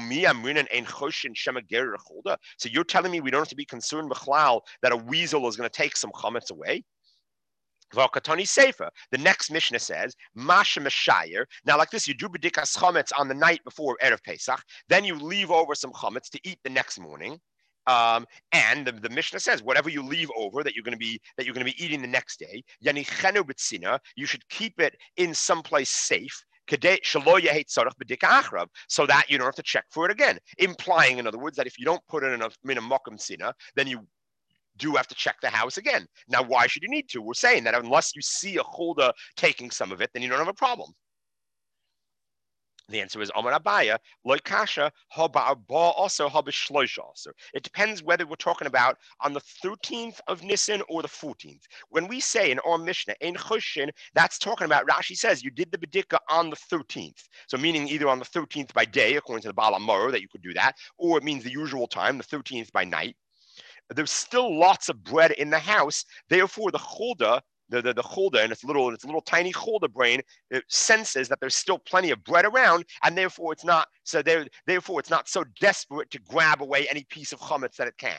you're telling me we don't have to be concerned b'chlal that a weasel is going to take some chametz away? V'akatani sefer. The next Mishnah says, Masha Meshayer. Now, like this, you do b'dikas chametz on the night before Erev Pesach. Then you leave over some chametz to eat the next morning. Um, and the, the Mishnah says, whatever you leave over that you're going to be that you're going to be eating the next day, yanichenu b'tzina, you should keep it in someplace safe, so that you don't have to check for it again. Implying, in other words, that if you don't put it in a in a mokum tzina, then you do have to check the house again. Now, why should you need to? We're saying that unless you see a chulda taking some of it, then you don't have a problem. The answer is Amar Abaya, loy kasha, haba also haba shloisha also. It depends whether we're talking about on the thirteenth of Nisan or the fourteenth. When we say in our Mishnah, in Choshen, that's talking about, Rashi says, you did the bedika on the thirteenth. So meaning either on the thirteenth by day, according to the Baal HaMaor, that you could do that, or it means the usual time, the thirteenth by night. There's still lots of bread in the house. Therefore, the chulda, the the, the chulda, and its little, its little tiny chulda brain, it senses that there's still plenty of bread around, and therefore it's not so. There, therefore, it's not so desperate to grab away any piece of chametz that it can.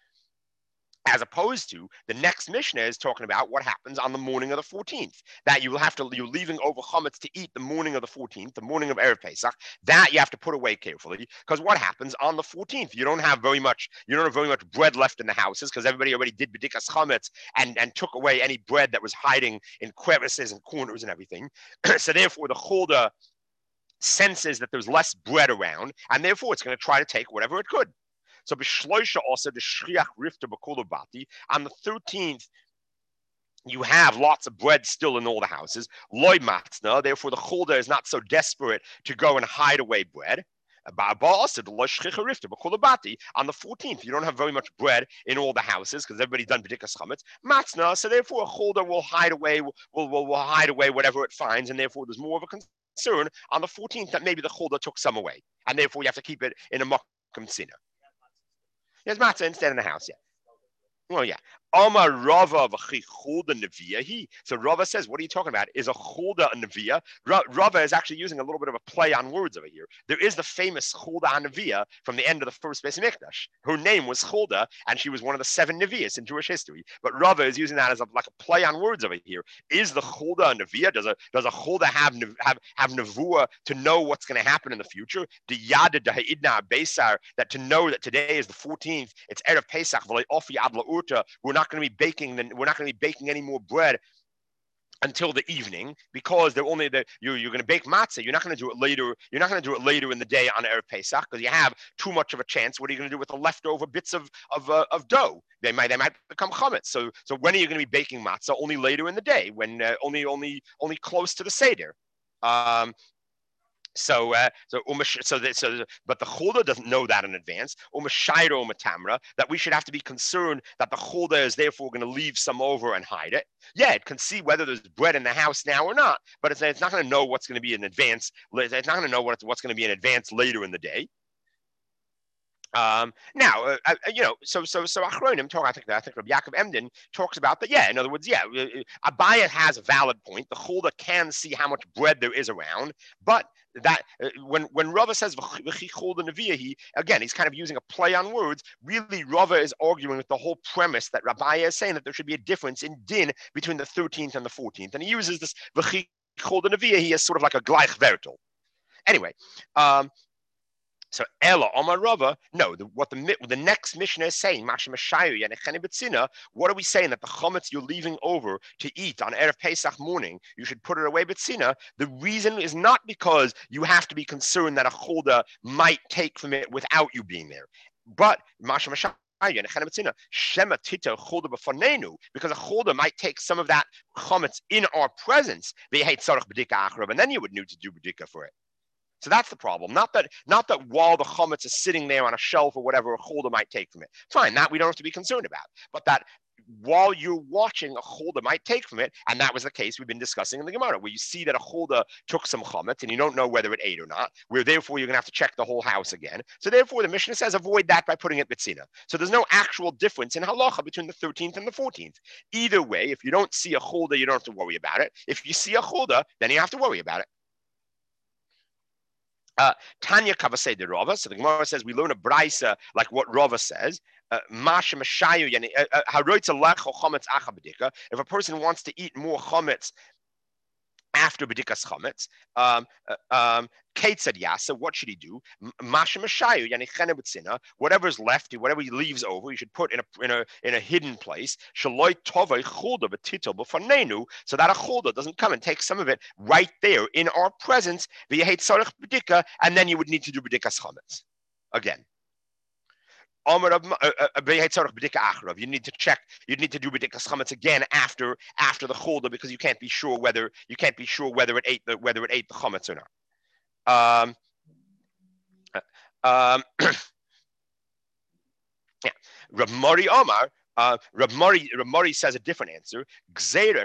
As opposed to the next Mishnah is talking about what happens on the morning of the fourteenth. That you will have to, you're leaving over chametz to eat the morning of the fourteenth, the morning of Erev Pesach. That you have to put away carefully, because what happens on the fourteenth? You don't have very much, you don't have very much bread left in the houses, because everybody already did bedikas chametz and, and took away any bread that was hiding in crevices and corners and everything. So therefore, the chulda senses that there's less bread around, and therefore it's going to try to take whatever it could. So b'shloisha also the shriach rifta b'kulubati. On the thirteenth, you have lots of bread still in all the houses. Loy matzna, therefore the chulda is not so desperate to go and hide away bread. Also, on the fourteenth, you don't have very much bread in all the houses because everybody's done b'dikas chametz. Matzna, so therefore a chulda will hide away, will, will, will hide away whatever it finds, and therefore there's more of a concern on the fourteenth that maybe the chulda took some away, and therefore you have to keep it in a mokum tzina. There's matzah instead in the house, yeah. Well, yeah. Amar Rava v'chi chulda neviyahi. So Rava says, what are you talking about? Is a chulda a neviyah? Rava is actually using a little bit of a play on words over here. There is the famous chulda HaNeviah from the end of the first Beis Mikdash. Her name was Chulda, and she was one of the seven neviahs in Jewish history. But Rava is using that as a, like a play on words over here. Is the chulda a neviyah? Does a does a chulda have have have nevuah to know what's going to happen in the future? The yada da'idna beisar, that to know that today is the fourteenth, it's Erev Pesach, v'lei ofi ad la'urta. We're not going to be baking. Then we're not going to be baking any more bread until the evening, because they're only the you're, you're going to bake matzah. You're not going to do it later. You're not going to do it later in the day on Erev Pesach because you have too much of a chance. What are you going to do with the leftover bits of of, uh, of dough? They might they might become chametz. So so when are you going to be baking matzah? Only later in the day, when uh, only only only close to the seder. Um, So, uh, so, so, that, so, but the chulda doesn't know that in advance. Umashayro umatamra, that we should have to be concerned that the chulda is therefore going to leave some over and hide it. Yeah, it can see whether there's bread in the house now or not, but it's, it's not going to know what's going to be in advance. It's not going to know what, what's going to be in advance later in the day. Um, now, uh, uh, you know, so so so Achronim talk. I think I think Rabbi Yaakov Emden talks about that. Yeah, in other words, yeah, Abaya has a valid point. The chulda can see how much bread there is around, but that uh, when when Rava says v'chi chulda neviyahi, again, he's kind of using a play on words. Really, Rava is arguing with the whole premise that Rabbi is saying that there should be a difference in din between the thirteenth and the fourteenth, and he uses this v'chi chulda neviyahi as sort of like a gleich vertel. Anyway. Um, So Ella Omar Rava, no, the, what the the next Mishnah is saying, what are we saying? That the chametz you're leaving over to eat on Erev Pesach morning, you should put it away b'tzina. The reason is not because you have to be concerned that a chulda might take from it without you being there, but because a chulda might take some of that chametz in our presence, and then you would need to do b'dika for it. So that's the problem. Not that, not that while the chametz is sitting there on a shelf or whatever, a chulda might take from it. Fine, that we don't have to be concerned about. But that while you're watching, a chulda might take from it, and that was the case we've been discussing in the Gemara, where you see that a chulda took some chametz, and you don't know whether it ate or not. Where therefore you're going to have to check the whole house again. So therefore, the Mishnah says avoid that by putting it b'tzina. So there's no actual difference in halacha between the thirteenth and the fourteenth. Either way, if you don't see a chulda, you don't have to worry about it. If you see a chulda, then you have to worry about it. Uh, Tanya Kavasei de Rava. So the Gemara says we learn a brisa like what Rava says. If a person wants to eat more chametz after B'dikas Chametz. Um, uh, um, Kate said, yeah, so what should he do? Whatever's left, whatever he leaves over, he should put in a in a in a hidden place. So that a chulda doesn't come and take some of it right there in our presence, and then you would need to do B'dikas Chametz again. You need to check. You need to do b'dikas chametz again after after the chulda, because you can't be sure whether you can't be sure whether it ate the whether it ate the chametz or not. Um, um, yeah, Rav Mori Omar. Uh, Rav Mori, Rav Mori says a different answer. The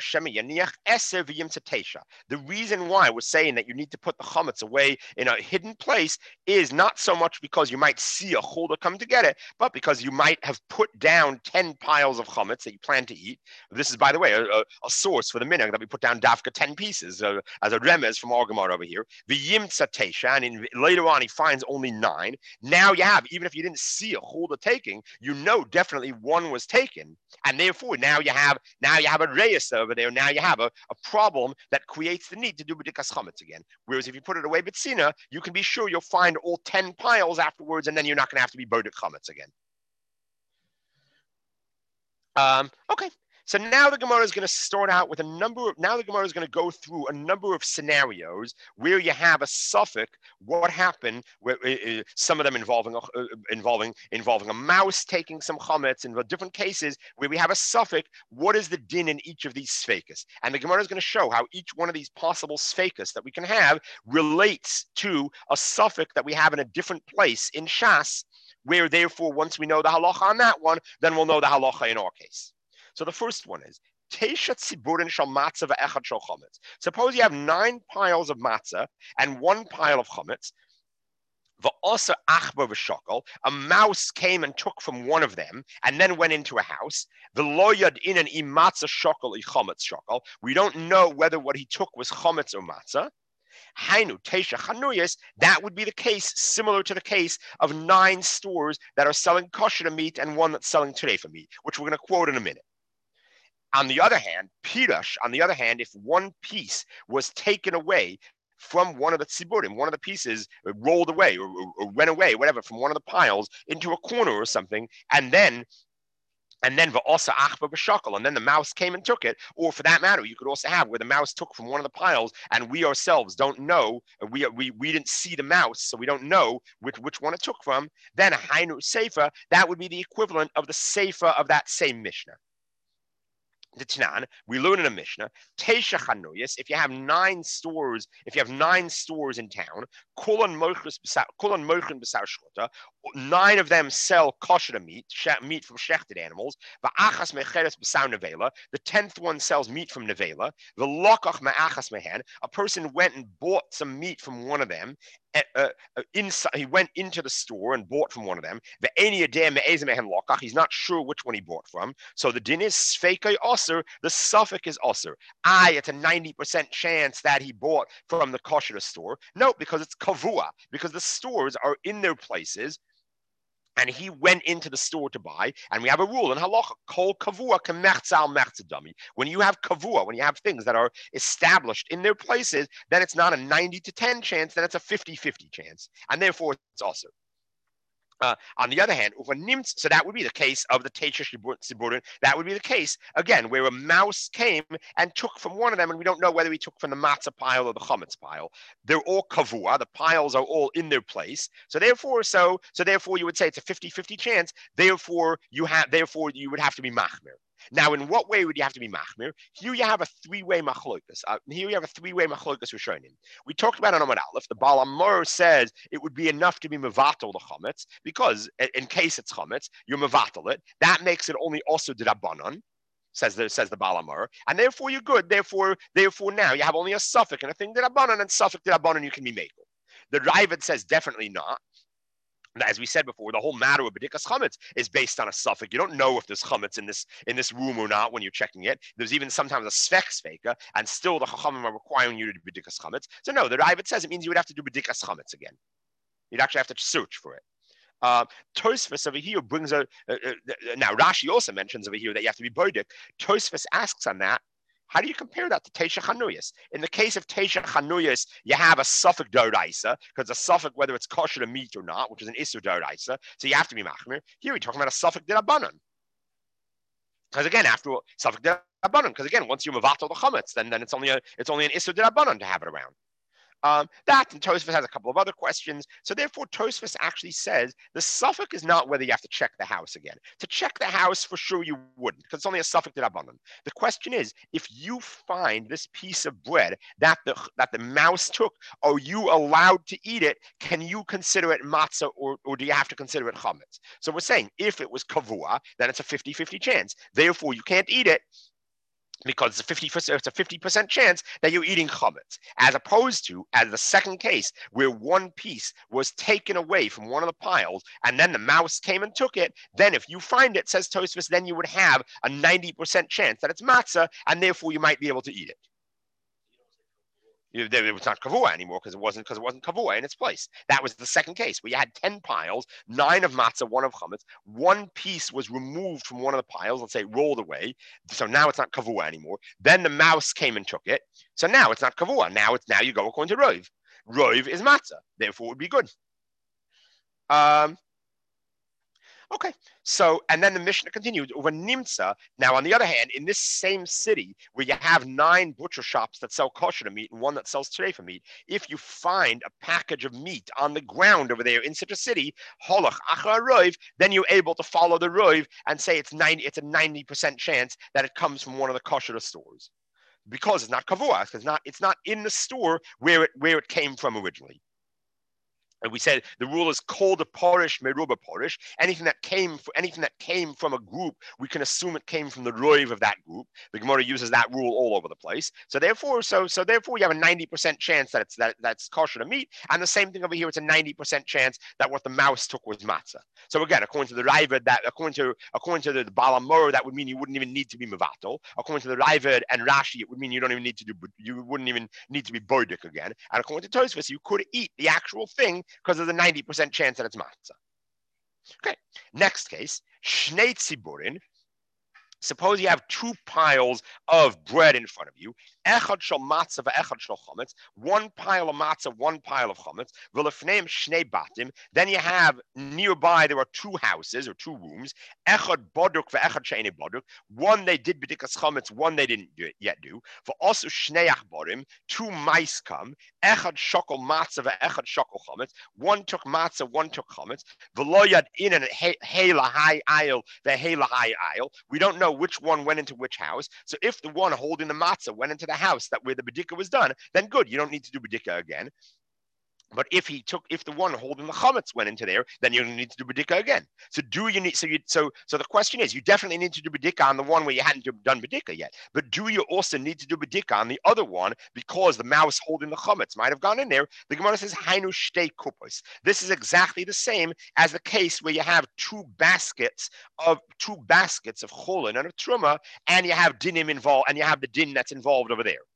reason why we're saying that you need to put the chametz away in a hidden place is not so much because you might see a chulda come to get it, but because you might have put down ten piles of chametz that you plan to eat. This is, by the way, a, a, a source for the minhag that we put down dafka ten pieces uh, as a remez from our Gemara over here. V'yimtza teisha, and in, later on he finds only nine. Now you have, even if you didn't see a chulda taking, you know definitely one was taken. Taken, and therefore now you have now you have a reis over there. Now you have a, a problem that creates the need to do b'dikas chametz again. Whereas if you put it away b'tzina, you can be sure you'll find all ten piles afterwards, and then you're not going to have to be bodik chametz again. Um, okay. So now the Gemara is going to start out with a number of, now the Gemara is going to go through a number of scenarios where you have a suffix, what happened, where, uh, some of them involving a, uh, involving involving a mouse taking some chametz, in different cases where we have a suffix, what is the din in each of these sfekas? And the Gemara is going to show how each one of these possible sfekas that we can have relates to a suffix that we have in a different place in Shas, where therefore once we know the halacha on that one, then we'll know the halacha in our case. So the first one is Teisha tziburin shal matzah ve'echad shal chametz. Suppose you have nine piles of matzah and one pile of chametz. V'osa achba v'shokol. A mouse came and took from one of them and then went into a house. V'lo yad inan i matzah shokol i chametz shokol. We don't know whether what he took was chametz or matzah. Hainu teisha chanuyas. That would be the case, similar to the case of nine stores that are selling kosher meat and one that's selling terefa meat, which we're going to quote in a minute. On the other hand, Pirush, on the other hand, if one piece was taken away from one of the tziburim, one of the pieces rolled away or, or, or went away, whatever, from one of the piles into a corner or something, and then and then v'osa achba b'shakal, and then the mouse came and took it, or for that matter, you could also have where the mouse took from one of the piles, and we ourselves don't know, we we we didn't see the mouse, so we don't know which which one it took from. Then hainu seifa, that would be the equivalent of the seifa of that same Mishnah. The Tanan, we learn in a Mishnah, Teisha Chanuyas, if you have nine stores, if you have nine stores in town, Kulan Moichin B'sar Shchota, nine of them sell kosher meat, meat from shechted animals, V'achas Mecheres B'sar Nevela, the tenth one sells meat from Nevela, V'lokach Me'achas Mehen, a person went and bought some meat from one of them, Uh, uh, inside, he went into the store and bought from one of them. He's not sure which one he bought from. So the din is sfeikei osir, the suffix is osir. I, it's a ninety percent chance that he bought from the kosher store. No, because it's kavua, because the stores are in their places. And he went into the store to buy, and we have a rule in halacha, kol kavua k'mechtzal mechtzadami. When you have kavua, when you have things that are established in their places, then it's not a ninety to ten chance, then it's a fifty-fifty chance. And therefore, it's also. Uh, on the other hand, so that would be the case of the Teisha Tziburin. That would be the case, again, where a mouse came and took from one of them, and we don't know whether he took from the matzah pile or the chametz pile. They're all kavua. The piles are all in their place. So therefore, so so therefore, you would say it's a fifty-fifty chance. Therefore, you have therefore you would have to be machmir. Now, in what way would you have to be machmir? Here you have a three-way machlokas. Uh, here you have a three-way machlokas rishonim. We talked about it on Amud Aleph. The Baal Amor says it would be enough to be mevatel the chametz, because in case it's chametz, you mevatel it. That makes it only also d'Rabbanan, says the says the Baal Amor, and therefore you're good. Therefore, therefore now you have only a suffix and a thing d'Rabbanan, and suffix d'Rabbanan you can be mekel. The Raavad says definitely not. As we said before, the whole matter of b'dikas chametz is based on a suffix. You don't know if there's chametz in this in this room or not when you're checking it. There's even sometimes a svek sveka, and still the chachamim are requiring you to do b'dikas chametz. So no, the Raavad says it means you would have to do b'dikas chametz again. You'd actually have to search for it. Uh, Tosfos over here brings a, uh, uh, now Rashi also mentions over here that you have to be bodik. Tosfos asks on that, How do you compare that to Teisha Chanuyas? In the case of Teisha Chanuyas, you have a suffix Doraisa, because a suffix, whether it's kosher to meat or not, which is an Isser Doraisa, so you have to be Machmir. Here we're talking about a suffix Dirabanan. Because again, after all, suffix Dirabanan, because again, once you Mavato the Chametz, then, then it's only a it's only an Isser Dirabanan to have it around. Um, that and Tosfos has a couple of other questions. So therefore, Tosfos actually says the suffix is not whether you have to check the house again. To check the house, for sure you wouldn't, because it's only a suffix Dirabanan. The question is, if you find this piece of bread that the that the mouse took, are you allowed to eat it? Can you consider it matzah, or, or do you have to consider it chametz? So we're saying if it was kavua, then it's a fifty-fifty chance. Therefore, you can't eat it, because it's a fifty percent, it's a fifty percent chance that you're eating chametz, as opposed to, as the second case, where one piece was taken away from one of the piles, and then the mouse came and took it. Then if you find it, says Tosfos, then you would have a ninety percent chance that it's matzah, and therefore you might be able to eat it. It was not kavua anymore because it wasn't because it wasn't kavua in its place. That was the second case where you had ten piles, nine of matzah, one of chametz. One piece was removed from one of the piles, let's say rolled away. So now it's not kavua anymore. Then the mouse came and took it. So now it's not kavua. Now it's now you go according to Rov. Rov is matzah, therefore it would be good. Um, Okay, so, and then the Mishnah continues over Nimtza. Now, on the other hand, in this same city where you have nine butcher shops that sell kosher meat and one that sells treifa meat, if you find a package of meat on the ground over there in such a city, holach achar rov, then you're able to follow the rov and say it's ninety, it's a ninety percent chance that it comes from one of the kosher stores, because it's not kavua, because it's not, it's not in the store where it where it came from originally. And we said the rule is called a porish, meruba porish. Anything that came, anything that came from a group, we can assume it came from the roiv of that group. The Gemara uses that rule all over the place. So therefore, so so therefore, you have a ninety percent chance that it's that that's kosher to meat, and the same thing over here. It's a ninety percent chance that what the mouse took was matzah. So again, according to the Raavad, that according to according to the, the Balamor, that would mean you wouldn't even need to be mevatel. According to the Raavad and Rashi, it would mean you don't even need to do, you wouldn't even need to be boidik again. And according to Tosfos, you could eat the actual thing, because there's a ninety percent chance that it's matzah. Okay, next case, Shnei Tziburin. Suppose you have two piles of bread in front of you. Echad shel matzah ve'echad shel chametz. One pile of matzah, one pile of chametz. V'lefneim shnei batim. Then you have nearby, there are two houses or two rooms. Echad boduk ve'echad she'enei boduk. One they did b'dikas chametz, one they didn't do it, yet do. For also shnei achborim. Two mice come. Echad shokol matzah ve'echad shokol chametz. One took matzah, one took chametz. V'lo yad in and hey lahai aisle ve'hei lahai aisle. We don't know which one went into which house. So if the one holding the matzah went into the house that where the bedika was done, then good, you don't need to do bedika again. But if he took, if the one holding the chametz went into there, then you need to do bedika again. So do you need? So you, so so the question is, you definitely need to do bedika on the one where you hadn't done bedika yet. But do you also need to do bedika on the other one because the mouse holding the chametz might have gone in there? The Gemara says hainu shtei kupos. This is exactly the same as the case where you have two baskets of two baskets of cholin and of truma, and you have dinim involved, and you have the din that's involved over there.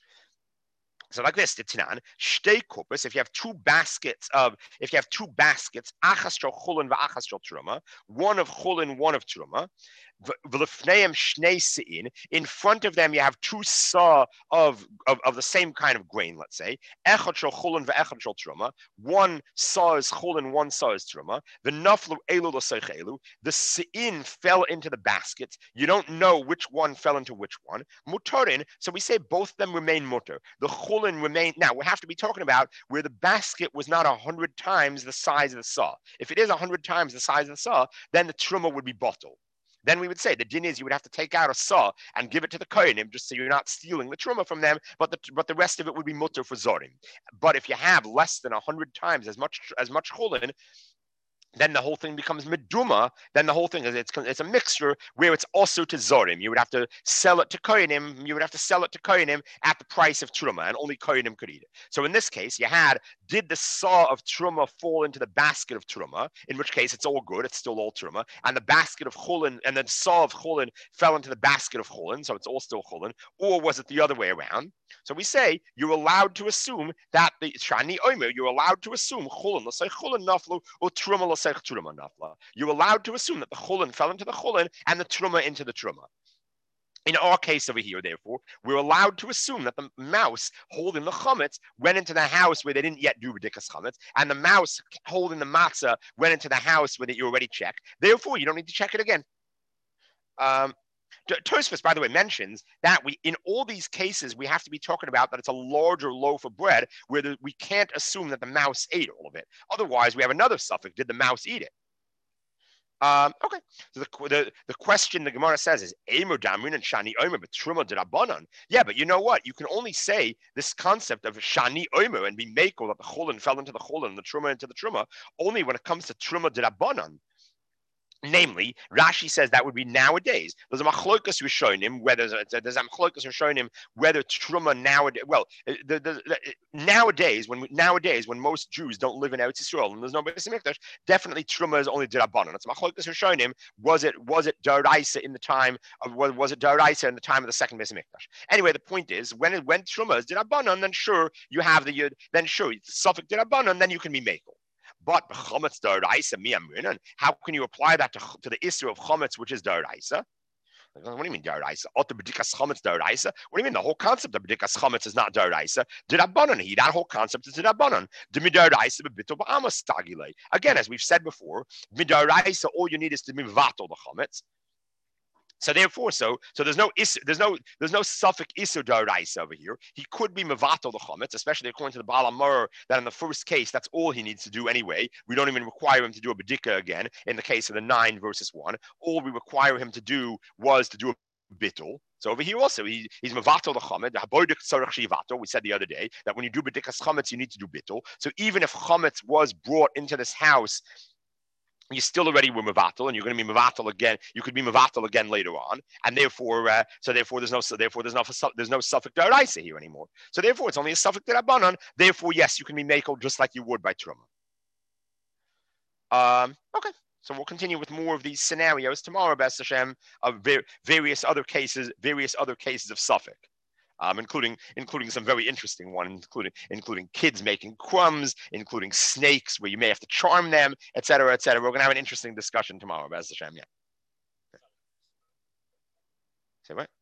So like this, the Tinan, shtei kupos, if you have two baskets of, if you have two baskets, achas shel chulin v'achas shel truma, one of chulin, one of truma, v'lefneim shnei sein, in front of them you have two saw of, of, of the same kind of grain, let's say, echad shel chulin v'echad shel truma, one saw is chulin, one saw is truma, v'naflu elu l'seich elu, the sein fell into the baskets, you don't know which one fell into which one, mutorin, so we say both of them remain mutter. The chulin remain, now we have to be talking about where the basket was not a hundred times the size of the saw. If it is a hundred times the size of the saw, then the truma would be bottled. Then we would say the din is you would have to take out a saw and give it to the kohenim, just so you're not stealing the truma from them, but the but the rest of it would be mutter for zorim. But if you have less than a hundred times as much as much chulin, then the whole thing becomes meduma. Then the whole thing is it's it's a mixture where it's also to zorim. You would have to sell it to kohenim. You would have to sell it to kohenim at the price of truma, and only kohenim could eat it. So in this case, you had did the saw of truma fall into the basket of truma? In which case, it's all good. It's still all truma. And the basket of chulin and the saw of chulin fell into the basket of chulin, so it's all still chulin. Or was it the other way around? So we say you're allowed to assume that the shani omer. You're allowed to assume chulin. Let's say chulin naflu or truma. You're allowed to assume that the chulin fell into the chulin and the truma into the truma. In our case over here, therefore, we're allowed to assume that the mouse holding the chametz went into the house where they didn't yet do b'dikas chametz, and the mouse holding the matzah went into the house where you already checked. Therefore, you don't need to check it again. Um, Tosfos, by the way, mentions that we, in all these cases, we have to be talking about that it's a larger loaf of bread where the, we can't assume that the mouse ate all of it. Otherwise, we have another suffix: did the mouse eat it? Um, okay, so the, the the question the Gemara says is Eimer Damrin and Shani Omer, but Truma did Abanon. Yeah, but you know what? You can only say this concept of Shani Omer and be Mako that the Cholin fell into the Cholin and the Truma into the Truma only when it comes to Truma did Abanon. Namely, Rashi says that would be nowadays. There's a machlokas who's shown him whether there's a machlokas who's shown him whether truma nowadays. Well, the, the, the, nowadays when nowadays when most Jews don't live in Eretz Yisrael and there's no Beis Hamikdash, definitely truma is only dirabanan. It's a machlokas who's shown him was it was it daraisa in the time of was, was it daraisa in the time of the second Beis Hamikdash. Anyway, the point is when it, when truma is dirabanan, then sure you have the then sure it's suffix dirabanan, then you can be mekel. But chametz daraisa miyamrinan. How can you apply that to, to the issue of chametz, which is daraisa? What do you mean daraisa? Otter b'dikas chametz daraisa. What do you mean the whole concept of b'dikas chametz is not daraisa? Dirabanan. He that whole concept is dirabanan. Deraisa b'bito ba'amas tagile. Again, as we've said before, midaraisa all you need is to mivato the chametz. So therefore, so so there's no is, there's no there's no suffix isu daraisa over here. He could be mevato the chametz, especially according to the Baal HaMaor, that in the first case that's all he needs to do anyway. We don't even require him to do a bedika again. In the case of the nine versus one, all we require him to do was to do a bittul. So over here also, he, he's mevato the chametz. We said the other day that when you do bedikas chametz, you need to do bittul. So even if chametz was brought into this house, you still already were mevatel, and you're going to be mevatel again. You could be mevatel again later on, and therefore, uh, so therefore, there's no, so therefore, there's no, there's no suffix deraisa here anymore. So therefore, it's only a suffix derabanan. Therefore, yes, you can be mekel just like you would by truma. Um, okay, so we'll continue with more of these scenarios tomorrow, B'ez Hashem, of ver- various other cases, various other cases of suffix. Um, including including some very interesting ones, including including kids making crumbs, including snakes where you may have to charm them, et cetera, et cetera. We're going to have an interesting discussion tomorrow, B'ez Hashem. Yeah. Say what?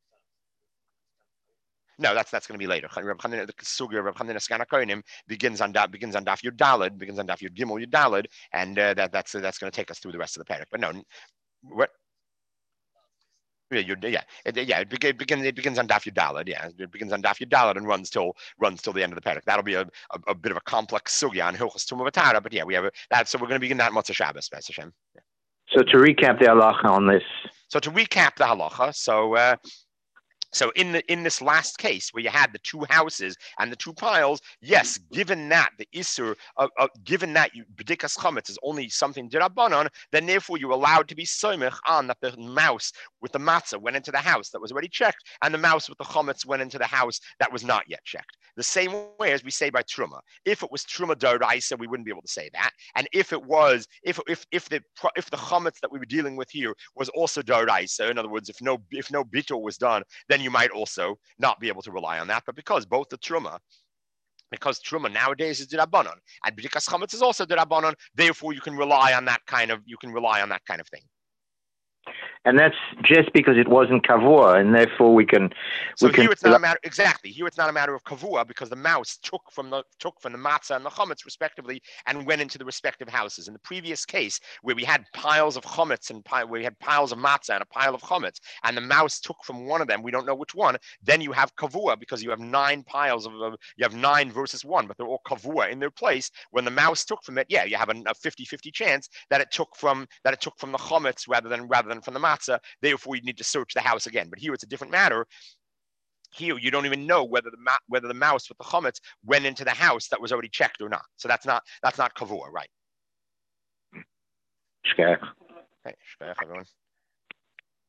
No, that's that's going to be later. The Sugi of Reb Chanina Sgan HaKohanim begins on begins on Daf Yud Daled, begins on Daf Yud Gimel Yud Daled, and uh, that that's uh, that's going to take us through the rest of the parak. But no, what? Yeah, you, yeah, it, yeah. It begins. It begins on Daf Yud Daled. Yeah, it begins on Daf Yud Daled and runs till runs till the end of the parak. That'll be a, a, a bit of a complex sugya on Hilchos Tumah V'Tara. But yeah, we have a, that. So we're going to begin that Motzei Shabbos, B'ez Hashem. Yeah. So to recap the halacha on this. So to recap the halacha. So. Uh, So in the in this last case where you had the two houses and the two piles, yes, given that the isur, uh, uh, given that you b'dikas chametz is only something dirabanan, then therefore you're allowed to be soimich on that the mouse with the matzah went into the house that was already checked, and the mouse with the chametz went into the house that was not yet checked. The same way as we say by truma. If it was truma d'oraisa, we wouldn't be able to say that, and if it was, if if if the if the chametz that we were dealing with here was also d'oraisa, in other words, if no if no bitul was done, then you might also not be able to rely on that. But because both the truma, because truma nowadays is dirabanan, and b'dikas chametz is also dirabanan, therefore you can rely on that kind of you can rely on that kind of thing. And that's just because it wasn't kavua, and therefore we can. So we here can, it's not a matter exactly. Here it's not a matter of kavua because the mouse took from the took from the matzah and the chametz respectively and went into the respective houses. In the previous case, where we had piles of chametz and pi- where we had piles of matzah and a pile of chametz, and the mouse took from one of them, we don't know which one. Then you have kavua because you have nine piles of uh, you have nine versus one, but they're all kavua in their place. When the mouse took from it, yeah, you have a, a fifty-fifty chance that it took from that it took from the chametz rather than rather than from the matzah. Therefore, you need to search the house again. But here it's a different matter. Here, you don't even know whether the ma- whether the mouse with the chametz went into the house that was already checked or not. So that's not that's not kavua, right? Shkach. Hey, shkach, everyone.